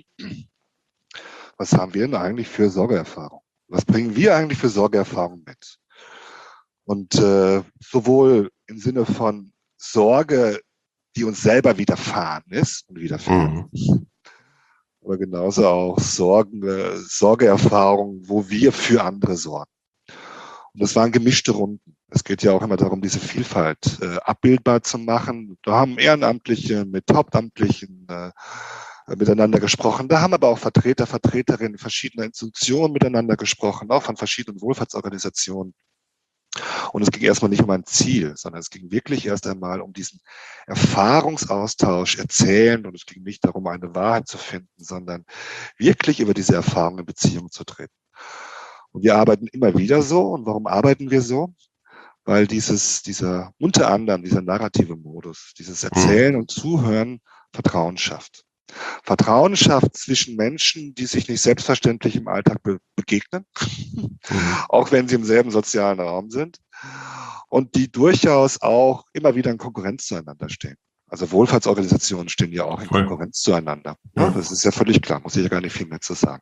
Was haben wir denn eigentlich für Sorgeerfahrung? Was bringen wir eigentlich für Sorgeerfahrung mit? Und sowohl im Sinne von Sorge, die uns selber widerfahren ist und widerfährt, aber genauso auch Sorgeerfahrungen, wo wir für andere sorgen. Und das waren gemischte Runden. Es geht ja auch immer darum, diese Vielfalt abbildbar zu machen. Da haben Ehrenamtliche mit Hauptamtlichen miteinander gesprochen. Da haben aber auch Vertreter, Vertreterinnen verschiedener Institutionen miteinander gesprochen, auch von verschiedenen Wohlfahrtsorganisationen. Und es ging erstmal nicht um ein Ziel, sondern es ging wirklich erst einmal um diesen Erfahrungsaustausch erzählen. Und es ging nicht darum, eine Wahrheit zu finden, sondern wirklich über diese Erfahrung in Beziehung zu treten. Und wir arbeiten immer wieder so. Und warum arbeiten wir so? Weil dieser narrative Modus, dieses Erzählen und Zuhören Vertrauen schafft. Vertrauen schafft zwischen Menschen, die sich nicht selbstverständlich im Alltag begegnen, auch wenn sie im selben sozialen Raum sind und die durchaus auch immer wieder in Konkurrenz zueinander stehen. Also Wohlfahrtsorganisationen stehen ja auch in Konkurrenz zueinander. Ja, das ist ja völlig klar, muss ich ja gar nicht viel mehr zu sagen.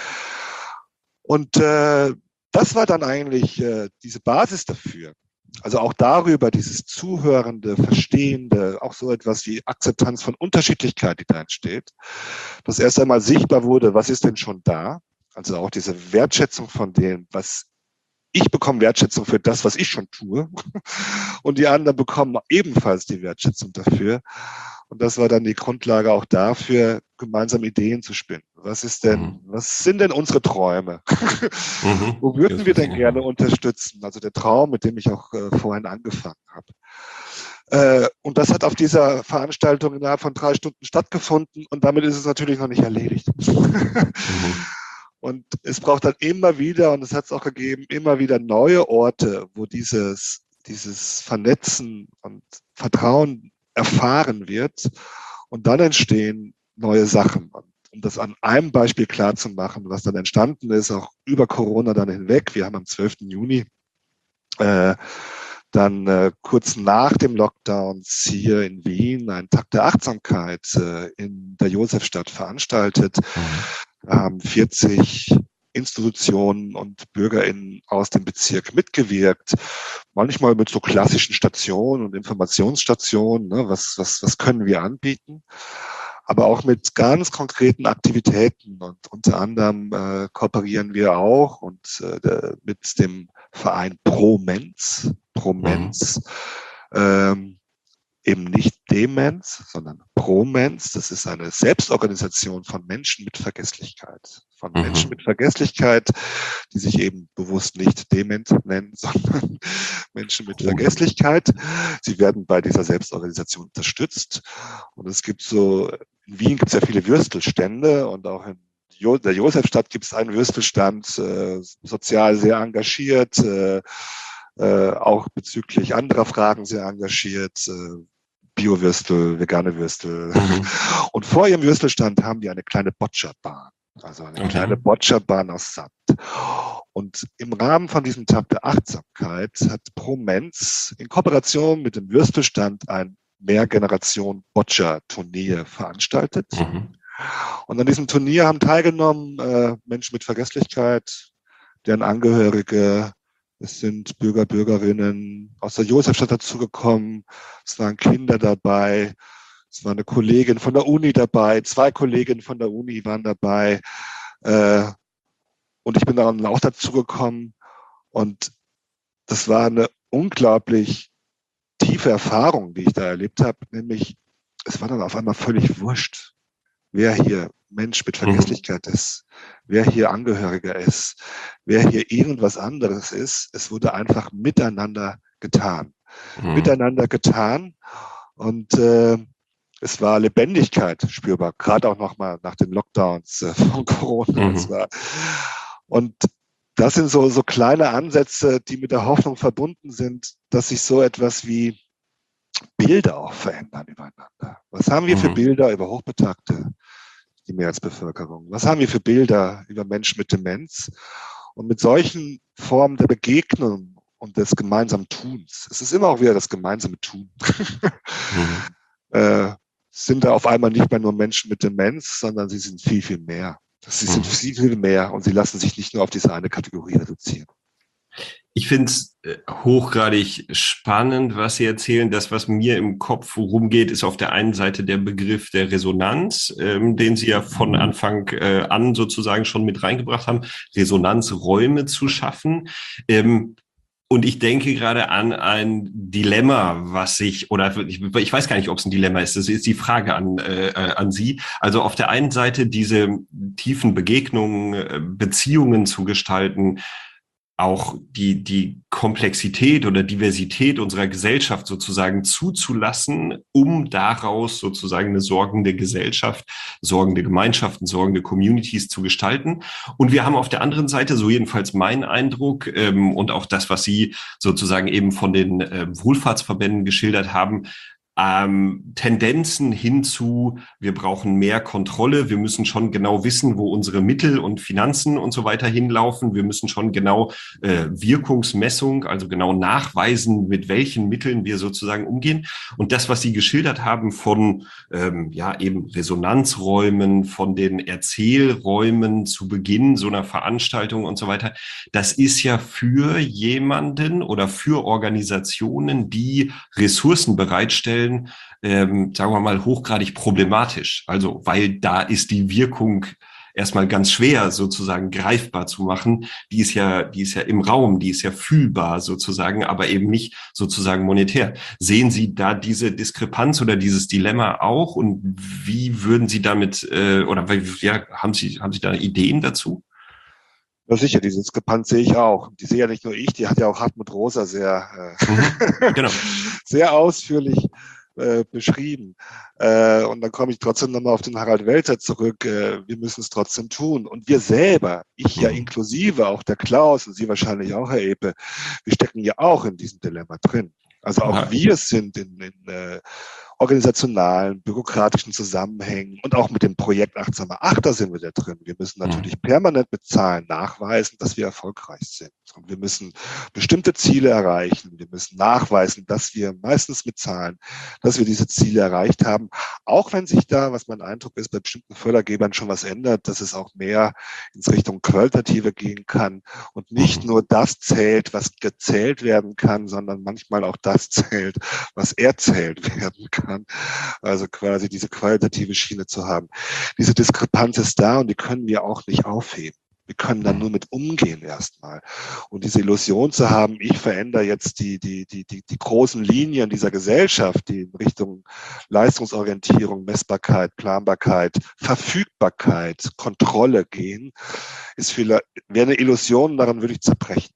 Und das war dann eigentlich diese Basis dafür. Also auch darüber, dieses zuhörende, verstehende, auch so etwas wie Akzeptanz von Unterschiedlichkeit, die da entsteht, dass erst einmal sichtbar wurde, was ist denn schon da? Also auch diese Wertschätzung von dem, was ich bekomme Wertschätzung für das, was ich schon tue. Und die anderen bekommen ebenfalls die Wertschätzung dafür. Und das war dann die Grundlage auch dafür, gemeinsam Ideen zu spinnen. Was sind denn unsere Träume? Wo würden wir denn gerne unterstützen? Also der Traum, mit dem ich auch vorhin angefangen habe. Und das hat auf dieser Veranstaltung innerhalb von 3 Stunden stattgefunden und damit ist es natürlich noch nicht erledigt. Und es braucht dann immer wieder, und es hat es auch gegeben, immer wieder neue Orte, wo dieses Vernetzen und Vertrauen erfahren wird und dann entstehen neue Sachen. Und um das an einem Beispiel klar zu machen, was dann entstanden ist, auch über Corona dann hinweg. Wir haben am 12. Juni dann kurz nach dem Lockdown hier in Wien einen Tag der Achtsamkeit in der Josefstadt veranstaltet. Da haben 40 Institutionen und BürgerInnen aus dem Bezirk mitgewirkt. Manchmal mit so klassischen Stationen und Informationsstationen, ne, was können wir anbieten? Aber auch mit ganz konkreten Aktivitäten und unter anderem kooperieren wir auch und mit dem Verein Promenz, eben nicht Demenz, sondern Promenz. Das ist eine Selbstorganisation von Menschen mit Vergesslichkeit. Von Menschen mit Vergesslichkeit, die sich eben bewusst nicht dement nennen, sondern Menschen mit Vergesslichkeit. Sie werden bei dieser Selbstorganisation unterstützt. Und es gibt so, in Wien gibt es ja viele Würstelstände und auch in der Josefstadt gibt es einen Würstelstand, sozial sehr engagiert, auch bezüglich anderer Fragen sehr engagiert, Bio-Würstel, vegane Würstel. Und vor ihrem Würstelstand haben die eine kleine Boccia-Bahn, also eine kleine Boccia-Bahn aus Sand. Und im Rahmen von diesem Tag der Achtsamkeit hat Promenz in Kooperation mit dem Würstelstand ein Mehrgeneration-Boccia-Turnier veranstaltet. Und an diesem Turnier haben teilgenommen Menschen mit Vergesslichkeit, deren Angehörige. Es sind Bürger, Bürgerinnen aus der Josefstadt dazugekommen. Es waren Kinder dabei. Es war eine Kollegin von der Uni dabei. 2 Kolleginnen von der Uni waren dabei. Und ich bin dann auch dazugekommen. Und das war eine unglaublich tiefe Erfahrung, die ich da erlebt habe. Nämlich, es war dann auf einmal völlig wurscht, wer hier Mensch mit Vergesslichkeit ist, wer hier Angehöriger ist, wer hier irgendwas anderes ist. Es wurde einfach miteinander getan. Miteinander getan. Und es war Lebendigkeit spürbar, gerade auch nochmal nach den Lockdowns von Corona. Und das sind so kleine Ansätze, die mit der Hoffnung verbunden sind, dass sich so etwas wie Bilder auch verändern übereinander. Was haben wir für Bilder über Hochbetagte, die Mehrheitsbevölkerung? Was haben wir für Bilder über Menschen mit Demenz? Und mit solchen Formen der Begegnung und des gemeinsamen Tuns, es ist immer auch wieder das gemeinsame Tun, sind da auf einmal nicht mehr nur Menschen mit Demenz, sondern sie sind viel, viel mehr. Sie sind viel, viel mehr und sie lassen sich nicht nur auf diese eine Kategorie reduzieren. Ich finde es hochgradig spannend, was Sie erzählen. Das, was mir im Kopf rumgeht, ist auf der einen Seite der Begriff der Resonanz, den Sie ja von Anfang an sozusagen schon mit reingebracht haben, Resonanzräume zu schaffen. Und ich denke gerade an ein Dilemma, ich weiß gar nicht, ob es ein Dilemma ist, das ist die Frage an Sie. Also auf der einen Seite diese tiefen Begegnungen, Beziehungen zu gestalten, auch die Komplexität oder Diversität unserer Gesellschaft sozusagen zuzulassen, um daraus sozusagen eine sorgende Gesellschaft, sorgende Gemeinschaften, sorgende Communities zu gestalten. Und wir haben auf der anderen Seite, so jedenfalls mein Eindruck, und auch das, was Sie sozusagen eben von den Wohlfahrtsverbänden geschildert haben, Tendenzen hinzu, wir brauchen mehr Kontrolle, wir müssen schon genau wissen, wo unsere Mittel und Finanzen und so weiter hinlaufen, wir müssen schon genau Wirkungsmessung, also genau nachweisen, mit welchen Mitteln wir sozusagen umgehen. Und das, was Sie geschildert haben von eben Resonanzräumen, von den Erzählräumen zu Beginn so einer Veranstaltung und so weiter, das ist ja für jemanden oder für Organisationen, die Ressourcen bereitstellen, sagen wir mal, hochgradig problematisch. Also, weil da ist die Wirkung erstmal ganz schwer sozusagen greifbar zu machen. Die ist ja im Raum, die ist ja fühlbar sozusagen, aber eben nicht sozusagen monetär. Sehen Sie da diese Diskrepanz oder dieses Dilemma auch? Und wie würden Sie damit, haben Sie da Ideen dazu? Ja, sicher, diese Diskrepanz sehe ich auch. Die sehe ja nicht nur ich, die hat ja auch Hartmut Rosa Genau. sehr ausführlich beschrieben. Und dann komme ich trotzdem nochmal auf den Harald Welzer zurück. Wir müssen es trotzdem tun. Und wir selber, ich ja inklusive, auch der Klaus und Sie wahrscheinlich auch, Herr Epe, wir stecken ja auch in diesem Dilemma drin. Also auch wir sind in organisationalen, bürokratischen Zusammenhängen und auch mit dem Projekt Achtsamer Achter sind wir da drin. Wir müssen natürlich permanent mit Zahlen nachweisen, dass wir erfolgreich sind. Und wir müssen bestimmte Ziele erreichen. Wir müssen nachweisen, dass wir meistens mit Zahlen, dass wir diese Ziele erreicht haben. Auch wenn sich da, was mein Eindruck ist, bei bestimmten Fördergebern schon was ändert, dass es auch mehr ins Richtung Qualitative gehen kann und nicht nur das zählt, was gezählt werden kann, sondern manchmal auch das zählt, was erzählt werden kann. Also quasi diese qualitative Schiene zu haben. Diese Diskrepanz ist da und die können wir auch nicht aufheben. Wir können dann nur mit umgehen erstmal. Und diese Illusion zu haben, ich verändere jetzt die großen Linien dieser Gesellschaft, die in Richtung Leistungsorientierung, Messbarkeit, Planbarkeit, Verfügbarkeit, Kontrolle gehen, wäre eine Illusion, daran würde ich zerbrechen.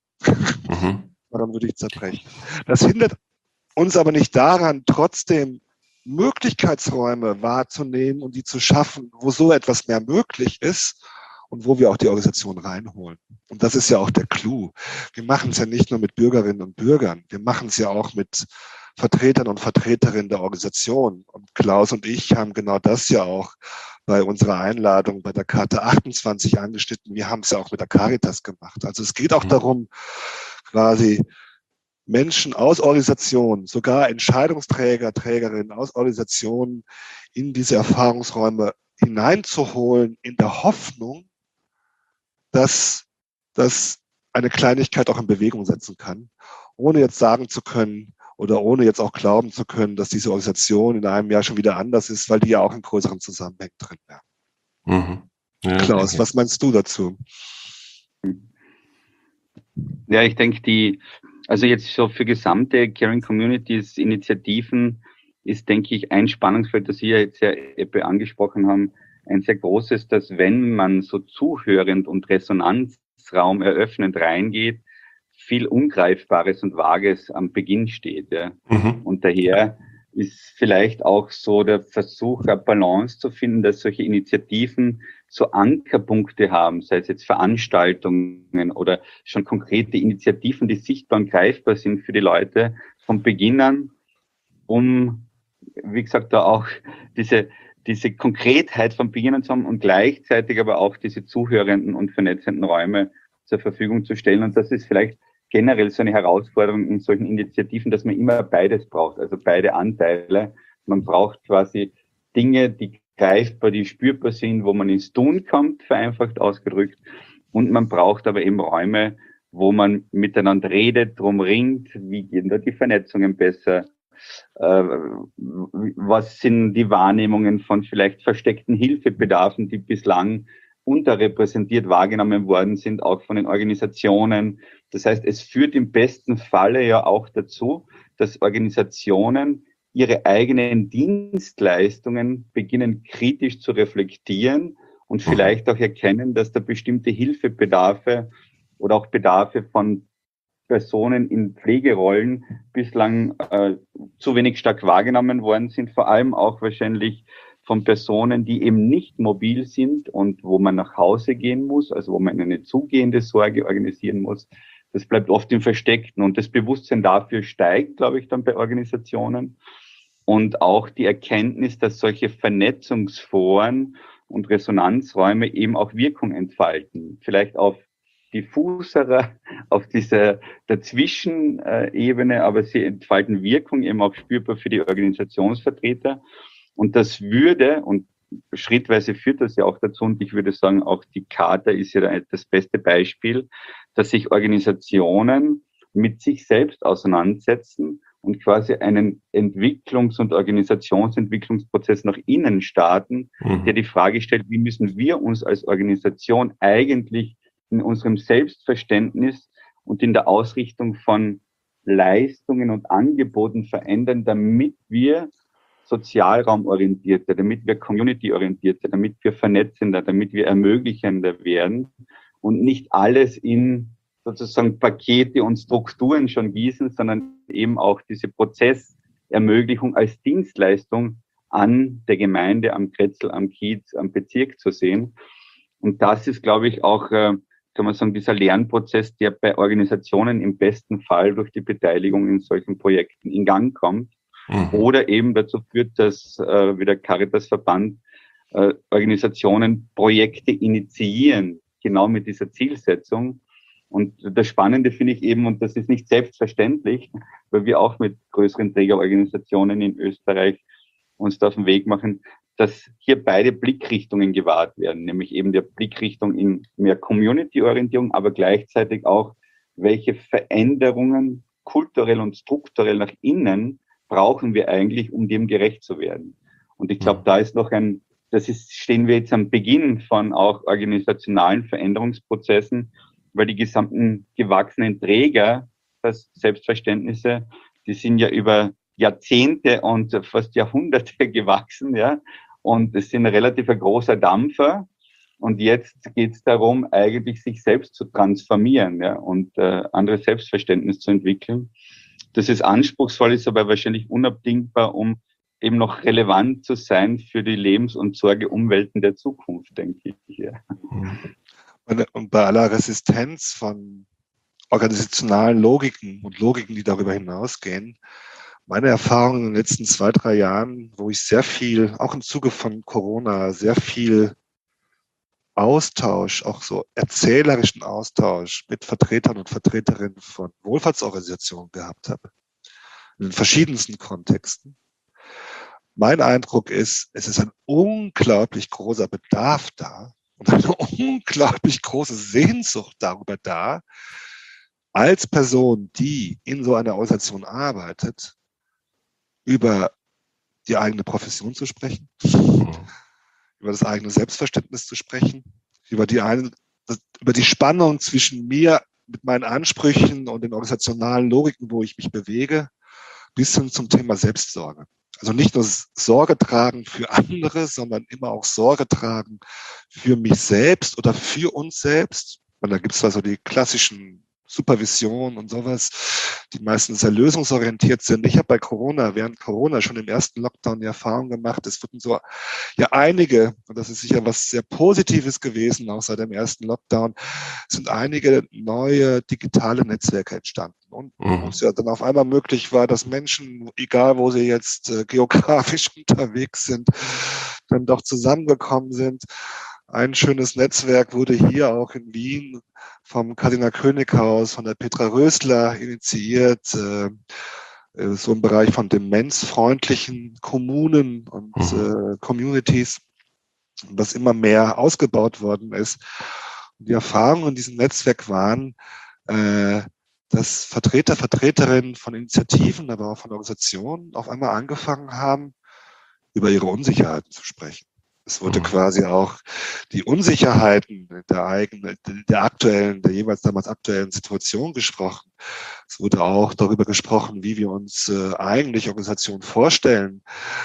Daran würde ich zerbrechen. Das hindert uns aber nicht daran, trotzdem Möglichkeitsräume wahrzunehmen und die zu schaffen, wo so etwas mehr möglich ist und wo wir auch die Organisation reinholen. Und das ist ja auch der Clou. Wir machen es ja nicht nur mit Bürgerinnen und Bürgern, wir machen es ja auch mit Vertretern und Vertreterinnen der Organisation. Und Klaus und ich haben genau das ja auch bei unserer Einladung bei der Charta 28 angeschnitten. Wir haben es ja auch mit der Caritas gemacht. Also es geht auch darum, quasi Menschen aus Organisationen, sogar Entscheidungsträger, Trägerinnen aus Organisationen in diese Erfahrungsräume hineinzuholen, in der Hoffnung, dass das eine Kleinigkeit auch in Bewegung setzen kann, ohne jetzt sagen zu können oder ohne jetzt auch glauben zu können, dass diese Organisation in einem Jahr schon wieder anders ist, weil die ja auch in größeren Zusammenhängen drin wäre. Ja, Klaus, was meinst du dazu? Ja, ich denke, also jetzt so für gesamte Caring Communities Initiativen ist, denke ich, ein Spannungsfeld, das Sie ja jetzt sehr angesprochen haben, ein sehr großes, dass wenn man so zuhörend und Resonanzraum eröffnend reingeht, viel Ungreifbares und Vages am Beginn steht. Ja. Und daher ist vielleicht auch so der Versuch, eine Balance zu finden, dass solche Initiativen so Ankerpunkte haben, sei es jetzt Veranstaltungen oder schon konkrete Initiativen, die sichtbar und greifbar sind für die Leute von Beginn an, um, wie gesagt, da auch diese Konkretheit von Beginn an zu haben und gleichzeitig aber auch diese zuhörenden und vernetzenden Räume zur Verfügung zu stellen. Und das ist vielleicht generell so eine Herausforderung in solchen Initiativen, dass man immer beides braucht, also beide Anteile. Man braucht quasi Dinge, die greifbar, die spürbar sind, wo man ins Tun kommt, vereinfacht ausgedrückt. Und man braucht aber eben Räume, wo man miteinander redet, drum ringt, wie gehen da die Vernetzungen besser, was sind die Wahrnehmungen von vielleicht versteckten Hilfebedarfen, die bislang unterrepräsentiert wahrgenommen worden sind, auch von den Organisationen. Das heißt, es führt im besten Falle ja auch dazu, dass Organisationen ihre eigenen Dienstleistungen beginnen kritisch zu reflektieren und vielleicht auch erkennen, dass da bestimmte Hilfebedarfe oder auch Bedarfe von Personen in Pflegerollen bislang zu wenig stark wahrgenommen worden sind, vor allem auch wahrscheinlich von Personen, die eben nicht mobil sind und wo man nach Hause gehen muss, also wo man eine zugehende Sorge organisieren muss. Das bleibt oft im Versteckten und das Bewusstsein dafür steigt, glaube ich, dann bei Organisationen. Und auch die Erkenntnis, dass solche Vernetzungsforen und Resonanzräume eben auch Wirkung entfalten. Vielleicht auf diffuserer, auf dieser Dazwischenebene, aber sie entfalten Wirkung eben auch spürbar für die Organisationsvertreter. Und das würde, und schrittweise führt das ja auch dazu, und ich würde sagen, auch die Charta ist ja das beste Beispiel, dass sich Organisationen mit sich selbst auseinandersetzen und quasi einen Entwicklungs- und Organisationsentwicklungsprozess nach innen starten, der die Frage stellt, wie müssen wir uns als Organisation eigentlich in unserem Selbstverständnis und in der Ausrichtung von Leistungen und Angeboten verändern, damit wir sozialraumorientierter, damit wir community-orientierter, damit wir vernetzender, damit wir ermöglichender werden und nicht alles in sozusagen Pakete und Strukturen schon gießen, sondern eben auch diese Prozessermöglichung als Dienstleistung an der Gemeinde, am Kretzel, am Kiez, am Bezirk zu sehen. Und das ist, glaube ich, auch, kann man sagen, dieser Lernprozess, der bei Organisationen im besten Fall durch die Beteiligung in solchen Projekten in Gang kommt. Oder eben dazu führt, dass wie der Caritas-Verband Organisationen Projekte initiieren, genau mit dieser Zielsetzung. Und das Spannende finde ich eben, und das ist nicht selbstverständlich, weil wir auch mit größeren Trägerorganisationen in Österreich uns da auf den Weg machen, dass hier beide Blickrichtungen gewahrt werden, nämlich eben der Blickrichtung in mehr Community-Orientierung, aber gleichzeitig auch, welche Veränderungen kulturell und strukturell nach innen brauchen wir eigentlich, um dem gerecht zu werden. Und ich glaube, da ist noch stehen wir jetzt am Beginn von auch organisationalen Veränderungsprozessen, weil die gesamten gewachsenen Träger, das Selbstverständnisse, die sind ja über Jahrzehnte und fast Jahrhunderte gewachsen, ja. Und es sind ein relativ großer Dampfer. Und jetzt geht es darum, eigentlich sich selbst zu transformieren, ja, und anderes Selbstverständnis zu entwickeln. Das ist anspruchsvoll, ist aber wahrscheinlich unabdingbar, um eben noch relevant zu sein für die Lebens- und Sorgeumwelten der Zukunft, denke ich. Ja. Und bei aller Resistenz von organisationalen Logiken und Logiken, die darüber hinausgehen, meine Erfahrung in den letzten 2-3 Jahren, wo ich sehr viel, auch im Zuge von Corona, sehr viel Austausch, auch so erzählerischen Austausch mit Vertretern und Vertreterinnen von Wohlfahrtsorganisationen gehabt habe, in den verschiedensten Kontexten. Mein Eindruck ist, es ist ein unglaublich großer Bedarf da und eine unglaublich große Sehnsucht darüber da, als Person, die in so einer Organisation arbeitet, über die eigene Profession zu sprechen, über das eigene Selbstverständnis zu sprechen, über die Spannung zwischen mir mit meinen Ansprüchen und den organisationalen Logiken, wo ich mich bewege, bis hin zum Thema Selbstsorge. Also nicht nur Sorge tragen für andere, sondern immer auch Sorge tragen für mich selbst oder für uns selbst. Und da gibt es also die klassischen Supervision und sowas, die meistens sehr lösungsorientiert sind. Ich habe während Corona schon im ersten Lockdown die Erfahrung gemacht, es wurden so ja einige, und das ist sicher was sehr Positives gewesen, auch seit dem ersten Lockdown, sind einige neue digitale Netzwerke entstanden. Und wo es ja dann auf einmal möglich war, dass Menschen, egal wo sie jetzt geografisch unterwegs sind, dann doch zusammengekommen sind. Ein schönes Netzwerk wurde hier auch in Wien vom Kardinal-König-Haus, von der Petra Rösler initiiert, so im Bereich von demenzfreundlichen Kommunen und Communities, was immer mehr ausgebaut worden ist. Und die Erfahrungen in diesem Netzwerk waren, dass Vertreterinnen von Initiativen, aber auch von Organisationen auf einmal angefangen haben, über ihre Unsicherheiten zu sprechen. Es wurde quasi auch die Unsicherheiten der jeweils damals aktuellen Situation gesprochen. Es wurde auch darüber gesprochen, wie wir uns eigentlich Organisationen vorstellen.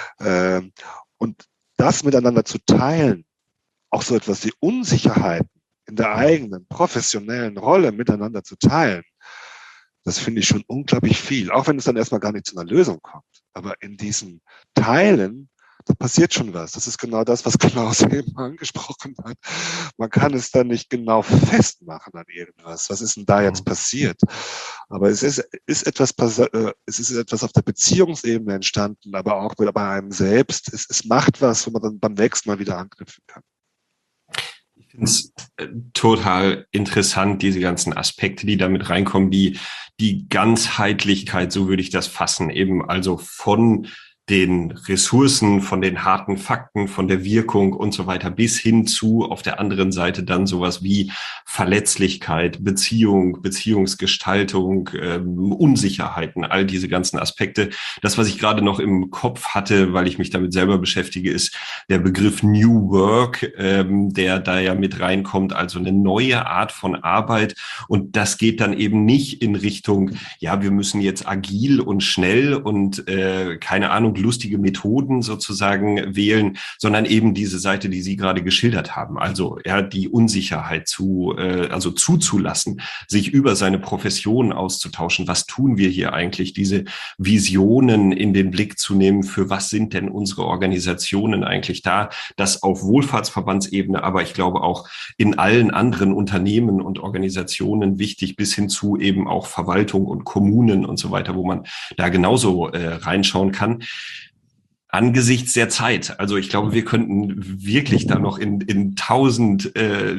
Und das miteinander zu teilen, auch so etwas wie Unsicherheiten in der eigenen professionellen Rolle miteinander zu teilen, das finde ich schon unglaublich viel. Auch wenn es dann erstmal gar nicht zu einer Lösung kommt. Aber in diesen Teilen, da passiert schon was. Das ist genau das, was Klaus eben angesprochen hat. Man kann es dann nicht genau festmachen an irgendwas. Was ist denn da jetzt passiert? Aber es ist etwas auf der Beziehungsebene entstanden, aber auch bei einem selbst. Es macht was, wo man dann beim nächsten Mal wieder anknüpfen kann. Ich finde es total interessant, diese ganzen Aspekte, die damit reinkommen, die Ganzheitlichkeit, so würde ich das fassen, eben also von den Ressourcen, von den harten Fakten, von der Wirkung und so weiter bis hin zu auf der anderen Seite dann sowas wie Verletzlichkeit, Beziehung, Beziehungsgestaltung, Unsicherheiten, all diese ganzen Aspekte. Das, was ich gerade noch im Kopf hatte, weil ich mich damit selber beschäftige, ist der Begriff New Work, der da ja mit reinkommt, also eine neue Art von Arbeit. Und das geht dann eben nicht in Richtung, ja, wir müssen jetzt agil und schnell und keine Ahnung, lustige Methoden sozusagen wählen, sondern eben diese Seite, die Sie gerade geschildert haben. Also ja, die Unsicherheit also zuzulassen, sich über seine Profession auszutauschen. Was tun wir hier eigentlich? Diese Visionen in den Blick zu nehmen. Für was sind denn unsere Organisationen eigentlich da? Das auf Wohlfahrtsverbandsebene, aber ich glaube auch in allen anderen Unternehmen und Organisationen wichtig, bis hin zu eben auch Verwaltung und Kommunen und so weiter, wo man da genauso reinschauen kann. Angesichts der Zeit, also ich glaube, wir könnten wirklich da noch in tausend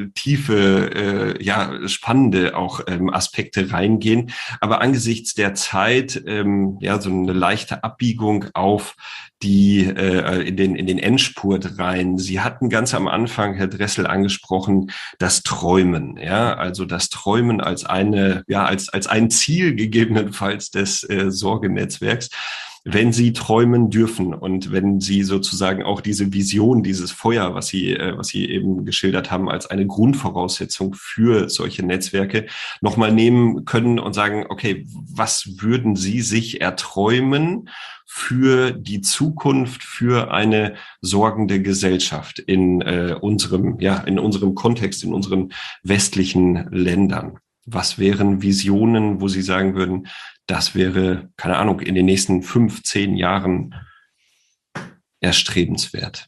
tiefe, spannende auch Aspekte reingehen. Aber angesichts der Zeit, so eine leichte Abbiegung auf die in den Endspurt rein. Sie hatten ganz am Anfang, Herr Dressel, angesprochen, das Träumen, ja, also das Träumen als als ein Ziel gegebenenfalls des Sorgenetzwerks. Wenn Sie träumen dürfen und wenn Sie sozusagen auch diese Vision, dieses Feuer, was Sie eben geschildert haben, als eine Grundvoraussetzung für solche Netzwerke nochmal nehmen können und sagen, okay, was würden Sie sich erträumen für die Zukunft, für eine sorgende Gesellschaft in unserem Kontext, in unseren westlichen Ländern? Was wären Visionen, wo Sie sagen würden, das wäre, keine Ahnung, in den nächsten 5, 10 Jahren erstrebenswert?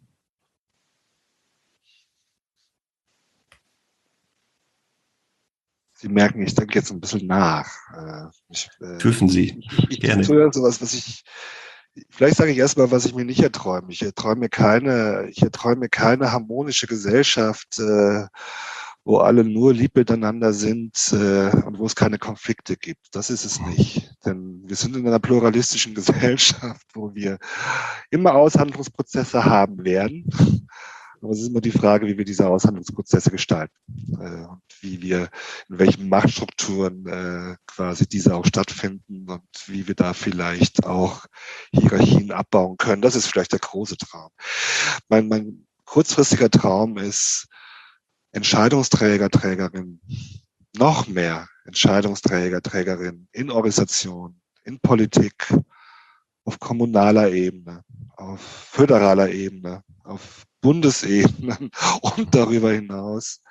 Sie merken, ich denke jetzt ein bisschen nach. Dürfen Sie. Gerne. Ich sowas, vielleicht sage ich erstmal, was ich mir nicht erträume. Ich erträume keine harmonische Gesellschaft, wo alle nur lieb miteinander sind und wo es keine Konflikte gibt. Das ist es nicht. Denn wir sind in einer pluralistischen Gesellschaft, wo wir immer Aushandlungsprozesse haben werden. Aber es ist immer die Frage, wie wir diese Aushandlungsprozesse gestalten und in welchen Machtstrukturen quasi diese auch stattfinden und wie wir da vielleicht auch Hierarchien abbauen können. Das ist vielleicht der große Traum. Mein kurzfristiger Traum ist, Entscheidungsträger, Trägerinnen, noch mehr Entscheidungsträger, Trägerinnen in Organisationen, in Politik, auf kommunaler Ebene, auf föderaler Ebene, auf Bundesebene und darüber hinaus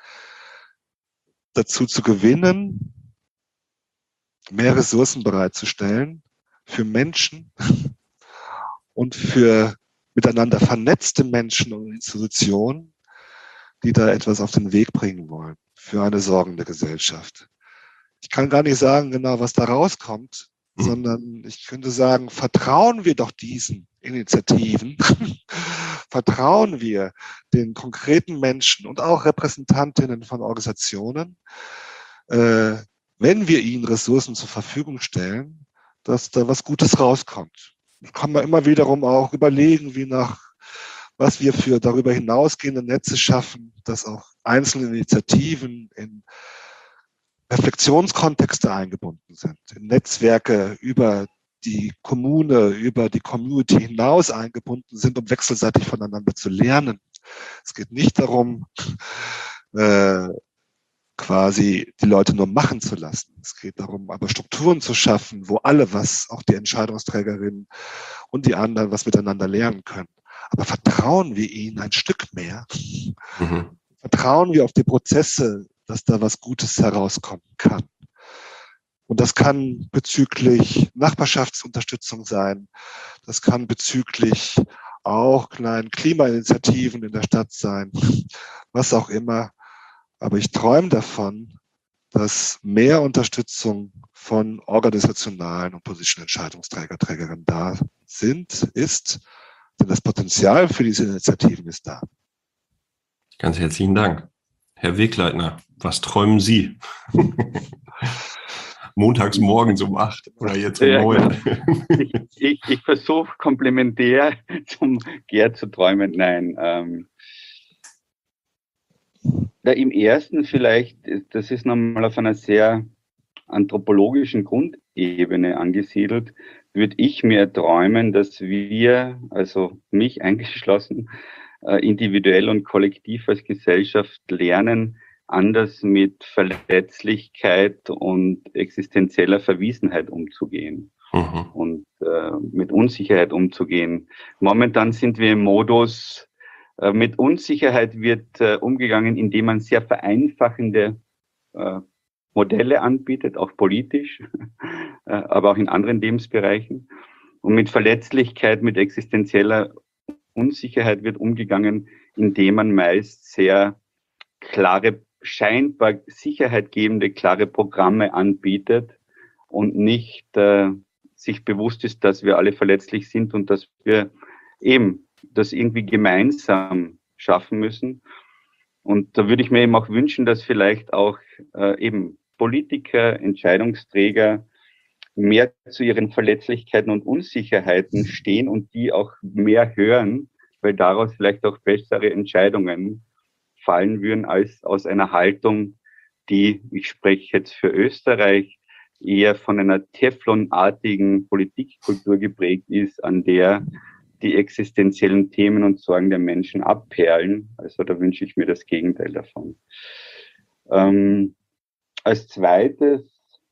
dazu zu gewinnen, mehr Ressourcen bereitzustellen für Menschen und für miteinander vernetzte Menschen und Institutionen, die da etwas auf den Weg bringen wollen für eine sorgende Gesellschaft. Ich kann gar nicht sagen genau, was da rauskommt, sondern ich könnte sagen, vertrauen wir doch diesen Initiativen, vertrauen wir den konkreten Menschen und auch Repräsentantinnen von Organisationen, wenn wir ihnen Ressourcen zur Verfügung stellen, dass da was Gutes rauskommt. Das kann man immer wiederum auch überlegen, was wir für darüber hinausgehende Netze schaffen, dass auch einzelne Initiativen in Reflexionskontexte eingebunden sind, in Netzwerke über die Kommune, über die Community hinaus eingebunden sind, um wechselseitig voneinander zu lernen. Es geht nicht darum, quasi die Leute nur machen zu lassen. Es geht darum, aber Strukturen zu schaffen, wo alle auch die Entscheidungsträgerinnen und die anderen was miteinander lernen können. Aber vertrauen wir ihnen ein Stück mehr? Vertrauen wir auf die Prozesse, dass da was Gutes herauskommen kann? Und das kann bezüglich Nachbarschaftsunterstützung sein. Das kann bezüglich auch kleinen Klimainitiativen in der Stadt sein. Was auch immer. Aber ich träume davon, dass mehr Unterstützung von organisationalen und politischen Entscheidungsträger, Trägerinnen da ist. Denn das Potenzial für diese Initiativen ist da. Ganz herzlichen Dank. Herr Wegleitner, was träumen Sie? montags morgens um 8 oder jetzt um 9. Ich versuche komplementär zum Gerd zu träumen. Nein. Im ersten vielleicht, das ist nochmal auf einer sehr anthropologischen Grundebene angesiedelt, würde ich mir träumen, dass wir, also mich eingeschlossen, individuell und kollektiv als Gesellschaft lernen, anders mit Verletzlichkeit und existenzieller Verwiesenheit umzugehen und mit Unsicherheit umzugehen. Momentan sind wir im Modus, mit Unsicherheit wird umgegangen, indem man sehr vereinfachende Modelle anbietet, auch politisch, aber auch in anderen Lebensbereichen. Und mit Verletzlichkeit, mit existenzieller Unsicherheit wird umgegangen, indem man meist sehr klare, scheinbar sicherheitgebende, klare Programme anbietet und nicht sich bewusst ist, dass wir alle verletzlich sind und dass wir eben das irgendwie gemeinsam schaffen müssen. Und da würde ich mir eben auch wünschen, dass vielleicht auch eben Politiker, Entscheidungsträger mehr zu ihren Verletzlichkeiten und Unsicherheiten stehen und die auch mehr hören, weil daraus vielleicht auch bessere Entscheidungen fallen würden als aus einer Haltung, die, ich spreche jetzt für Österreich, eher von einer Teflonartigen Politikkultur geprägt ist, an der die existenziellen Themen und Sorgen der Menschen abperlen. Also da wünsche ich mir das Gegenteil davon. Als zweites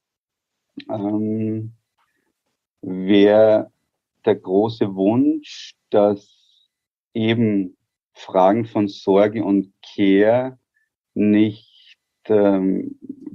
wäre der große Wunsch, dass eben Fragen von Sorge und Care nicht, sagen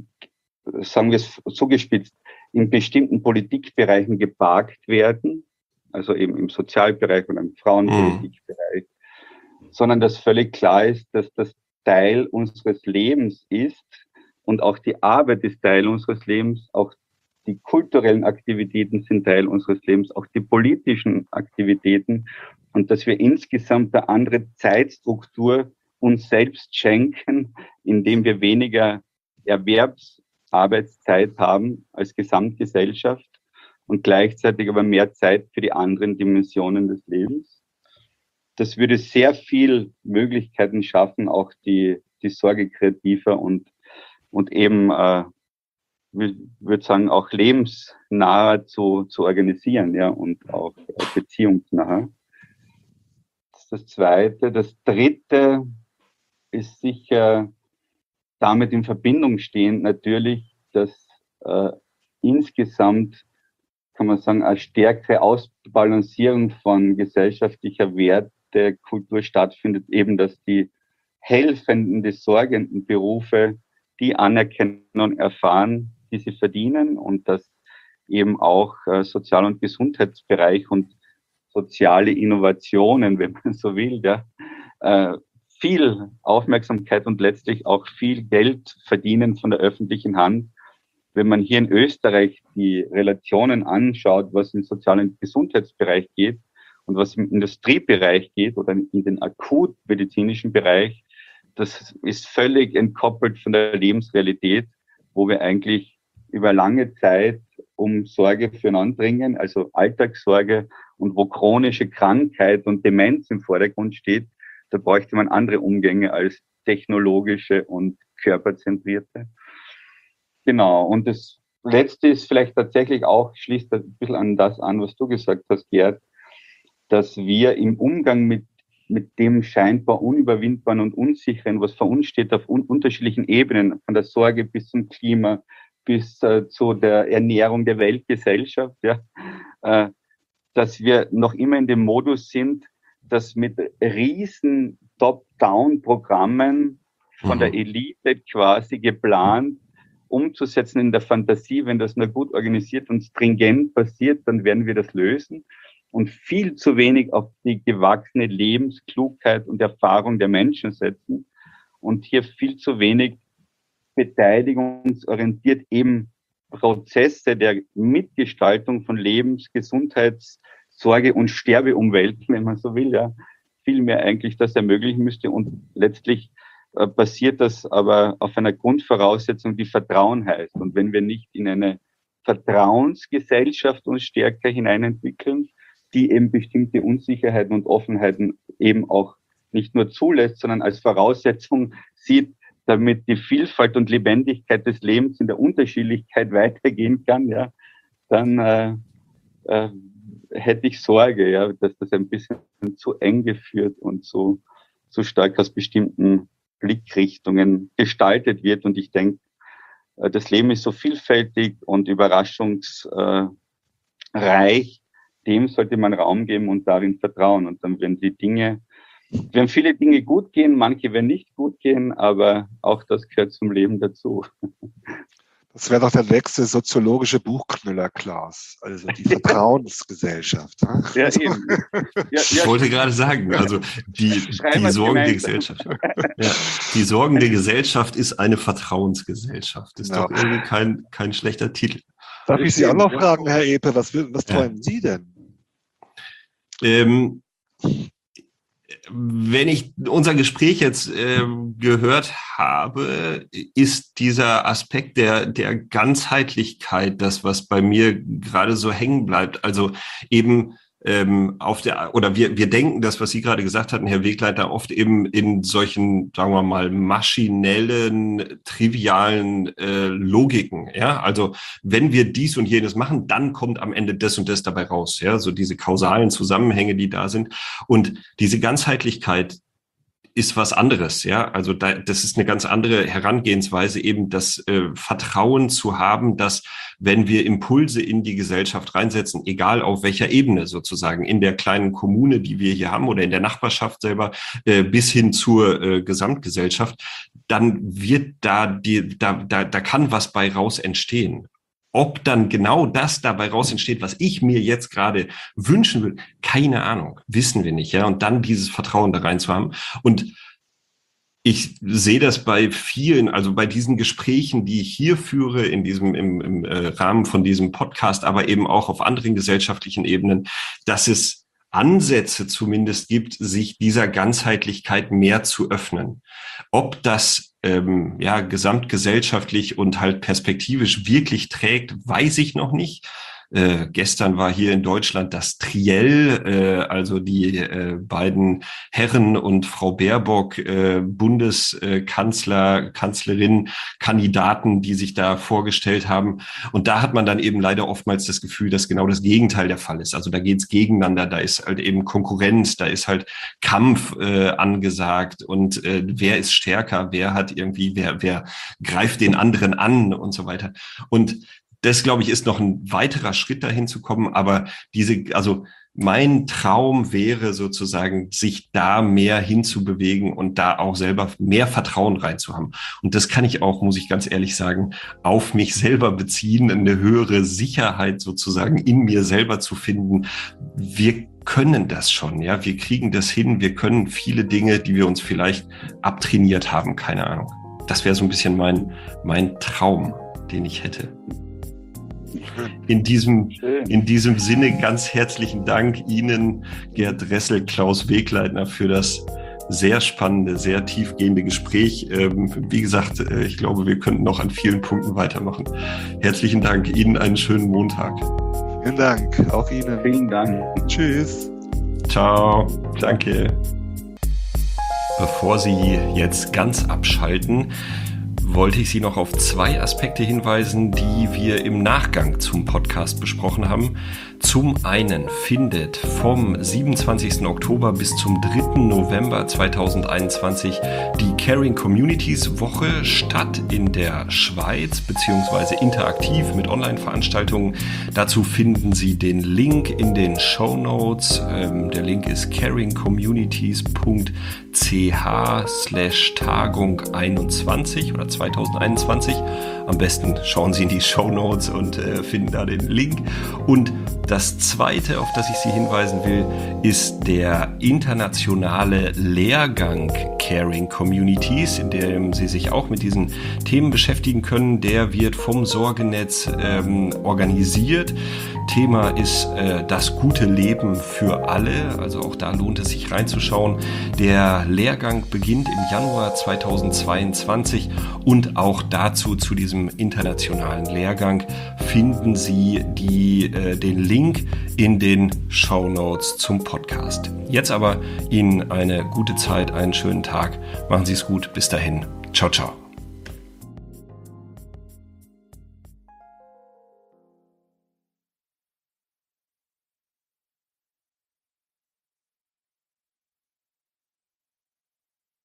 wir es zugespitzt, in bestimmten Politikbereichen geparkt werden, also eben im Sozialbereich oder im Frauenpolitikbereich, sondern dass völlig klar ist, dass das Teil unseres Lebens ist und auch die Arbeit ist Teil unseres Lebens, auch die kulturellen Aktivitäten sind Teil unseres Lebens, auch die politischen Aktivitäten und dass wir insgesamt eine andere Zeitstruktur uns selbst schenken, indem wir weniger Erwerbsarbeitszeit haben als Gesamtgesellschaft und gleichzeitig aber mehr Zeit für die anderen Dimensionen des Lebens. Das würde sehr viel Möglichkeiten schaffen, auch die Sorge kreativer und eben, würde sagen, auch lebensnaher zu organisieren, ja, und auch beziehungsnaher. Das ist das Zweite. Das Dritte ist sicher damit in Verbindung stehend natürlich, dass insgesamt, kann man sagen, eine stärkere Ausbalancierung von gesellschaftlicher Wertekultur stattfindet, eben dass die helfenden, die sorgenden Berufe die Anerkennung erfahren, die sie verdienen und dass eben auch Sozial- und Gesundheitsbereich und soziale Innovationen, wenn man so will, ja, viel Aufmerksamkeit und letztlich auch viel Geld verdienen von der öffentlichen Hand. Wenn man hier in Österreich die Relationen anschaut, was im Sozial- und Gesundheitsbereich geht und was im Industriebereich geht oder in den akutmedizinischen Bereich, das ist völlig entkoppelt von der Lebensrealität, wo wir eigentlich über lange Zeit um Sorge füreinander ringen, also Alltagssorge, und wo chronische Krankheit und Demenz im Vordergrund steht, da bräuchte man andere Umgänge als technologische und körperzentrierte. Genau, und das Letzte ist vielleicht tatsächlich auch, schließt ein bisschen an das an, was du gesagt hast, Gerd, dass wir im Umgang mit dem scheinbar Unüberwindbaren und Unsicheren, was vor uns steht, auf unterschiedlichen Ebenen, von der Sorge bis zum Klima, bis zu der Ernährung der Weltgesellschaft, ja, dass wir noch immer in dem Modus sind, dass mit riesen Top-Down-Programmen von der Elite quasi geplant umzusetzen in der Fantasie, wenn das nur gut organisiert und stringent passiert, dann werden wir das lösen. Und viel zu wenig auf die gewachsene Lebensklugheit und Erfahrung der Menschen setzen und hier viel zu wenig beteiligungsorientiert eben Prozesse der Mitgestaltung von Lebens-, Gesundheits-, Sorge- und Sterbeumwelten, wenn man so will, ja, viel mehr eigentlich das ermöglichen müsste. Und letztlich basiert das aber auf einer Grundvoraussetzung, die Vertrauen heißt. Und wenn wir nicht in eine Vertrauensgesellschaft uns stärker hineinentwickeln, die eben bestimmte Unsicherheiten und Offenheiten eben auch nicht nur zulässt, sondern als Voraussetzung sieht, damit die Vielfalt und Lebendigkeit des Lebens in der Unterschiedlichkeit weitergehen kann, ja, dann hätte ich Sorge, ja, dass das ein bisschen zu eng geführt und so stark aus bestimmten Blickrichtungen gestaltet wird. Und ich denke, das Leben ist so vielfältig und überraschungsreich, dem sollte man Raum geben und darin vertrauen. Und dann werden viele Dinge gut gehen, manche werden nicht gut gehen, aber auch das gehört zum Leben dazu. Das wäre doch der nächste soziologische Buchknüller, Klaus. Also die Vertrauensgesellschaft. Ja, eben. Ich wollte gerade sagen, also die sorgende Gesellschaft. Ja, die sorgende Gesellschaft ist eine Vertrauensgesellschaft. Das ist doch irgendwie kein schlechter Titel. Darf ich Sie auch noch fragen, Herr Epe, was träumen Sie denn? Wenn ich unser Gespräch jetzt gehört habe, ist dieser Aspekt der Ganzheitlichkeit das, was bei mir gerade so hängen bleibt. Also eben wir denken das, was Sie gerade gesagt hatten, Herr Wegleiter, oft eben in solchen, sagen wir mal, maschinellen, trivialen Logiken. Ja, also wenn wir dies und jenes machen, dann kommt am Ende das und das dabei raus. Ja, so diese kausalen Zusammenhänge, die da sind. Und diese Ganzheitlichkeit ist was anderes, ja. Also das ist eine ganz andere Herangehensweise, eben das Vertrauen zu haben, dass wenn wir Impulse in die Gesellschaft reinsetzen, egal auf welcher Ebene sozusagen, in der kleinen Kommune, die wir hier haben oder in der Nachbarschaft selber, bis hin zur Gesamtgesellschaft, dann wird da kann was bei raus entstehen. Ob dann genau das dabei raus entsteht, was ich mir jetzt gerade wünschen will, keine Ahnung, wissen wir nicht, ja. Und dann dieses Vertrauen da rein zu haben. Und ich sehe das bei vielen, also bei diesen Gesprächen, die ich hier führe, im Rahmen von diesem Podcast, aber eben auch auf anderen gesellschaftlichen Ebenen, dass es Ansätze zumindest gibt, sich dieser Ganzheitlichkeit mehr zu öffnen. Ob das gesamtgesellschaftlich und halt perspektivisch wirklich trägt, weiß ich noch nicht. Gestern war hier in Deutschland das Triell, also die beiden Herren und Frau Baerbock, Kanzlerin, Kandidaten, die sich da vorgestellt haben. Und da hat man dann eben leider oftmals das Gefühl, dass genau das Gegenteil der Fall ist. Also da geht's gegeneinander, da ist halt eben Konkurrenz, da ist halt Kampf angesagt und wer ist stärker, wer greift den anderen an und so weiter. Und das, glaube ich, ist noch ein weiterer Schritt dahin zu kommen. Aber mein Traum wäre sozusagen, sich da mehr hinzubewegen und da auch selber mehr Vertrauen reinzuhaben. Und das kann ich auch, muss ich ganz ehrlich sagen, auf mich selber beziehen, eine höhere Sicherheit sozusagen in mir selber zu finden. Wir können das schon, ja. Wir kriegen das hin. Wir können viele Dinge, die wir uns vielleicht abtrainiert haben, keine Ahnung. Das wäre so ein bisschen mein Traum, den ich hätte. In diesem Sinne ganz herzlichen Dank Ihnen, Gerd Ressel, Klaus Wegleitner, für das sehr spannende, sehr tiefgehende Gespräch. Wie gesagt, ich glaube, wir könnten noch an vielen Punkten weitermachen. Herzlichen Dank. Ihnen einen schönen Montag. Vielen Dank. Auch Ihnen. Vielen Dank. Tschüss. Ciao. Danke. Bevor Sie jetzt ganz abschalten, wollte ich Sie noch auf 2 Aspekte hinweisen, die wir im Nachgang zum Podcast besprochen haben. Zum einen findet vom 27. Oktober bis zum 3. November 2021 die Caring Communities Woche statt in der Schweiz, beziehungsweise interaktiv mit Online-Veranstaltungen. Dazu finden Sie den Link in den Shownotes. Der Link ist caringcommunities.ch/Tagung21 oder 2021. Am besten schauen Sie in die Shownotes und finden da den Link. Und das Zweite, auf das ich Sie hinweisen will, ist der internationale Lehrgang Caring Communities, in dem Sie sich auch mit diesen Themen beschäftigen können. Der wird vom Sorgenetz organisiert. Thema ist das gute Leben für alle. Also auch da lohnt es sich reinzuschauen. Der Lehrgang beginnt im Januar 2022 und und auch dazu zu diesem internationalen Lehrgang finden Sie den Link in den Shownotes zum Podcast. Jetzt aber Ihnen eine gute Zeit, einen schönen Tag. Machen Sie es gut. Bis dahin. Ciao, ciao.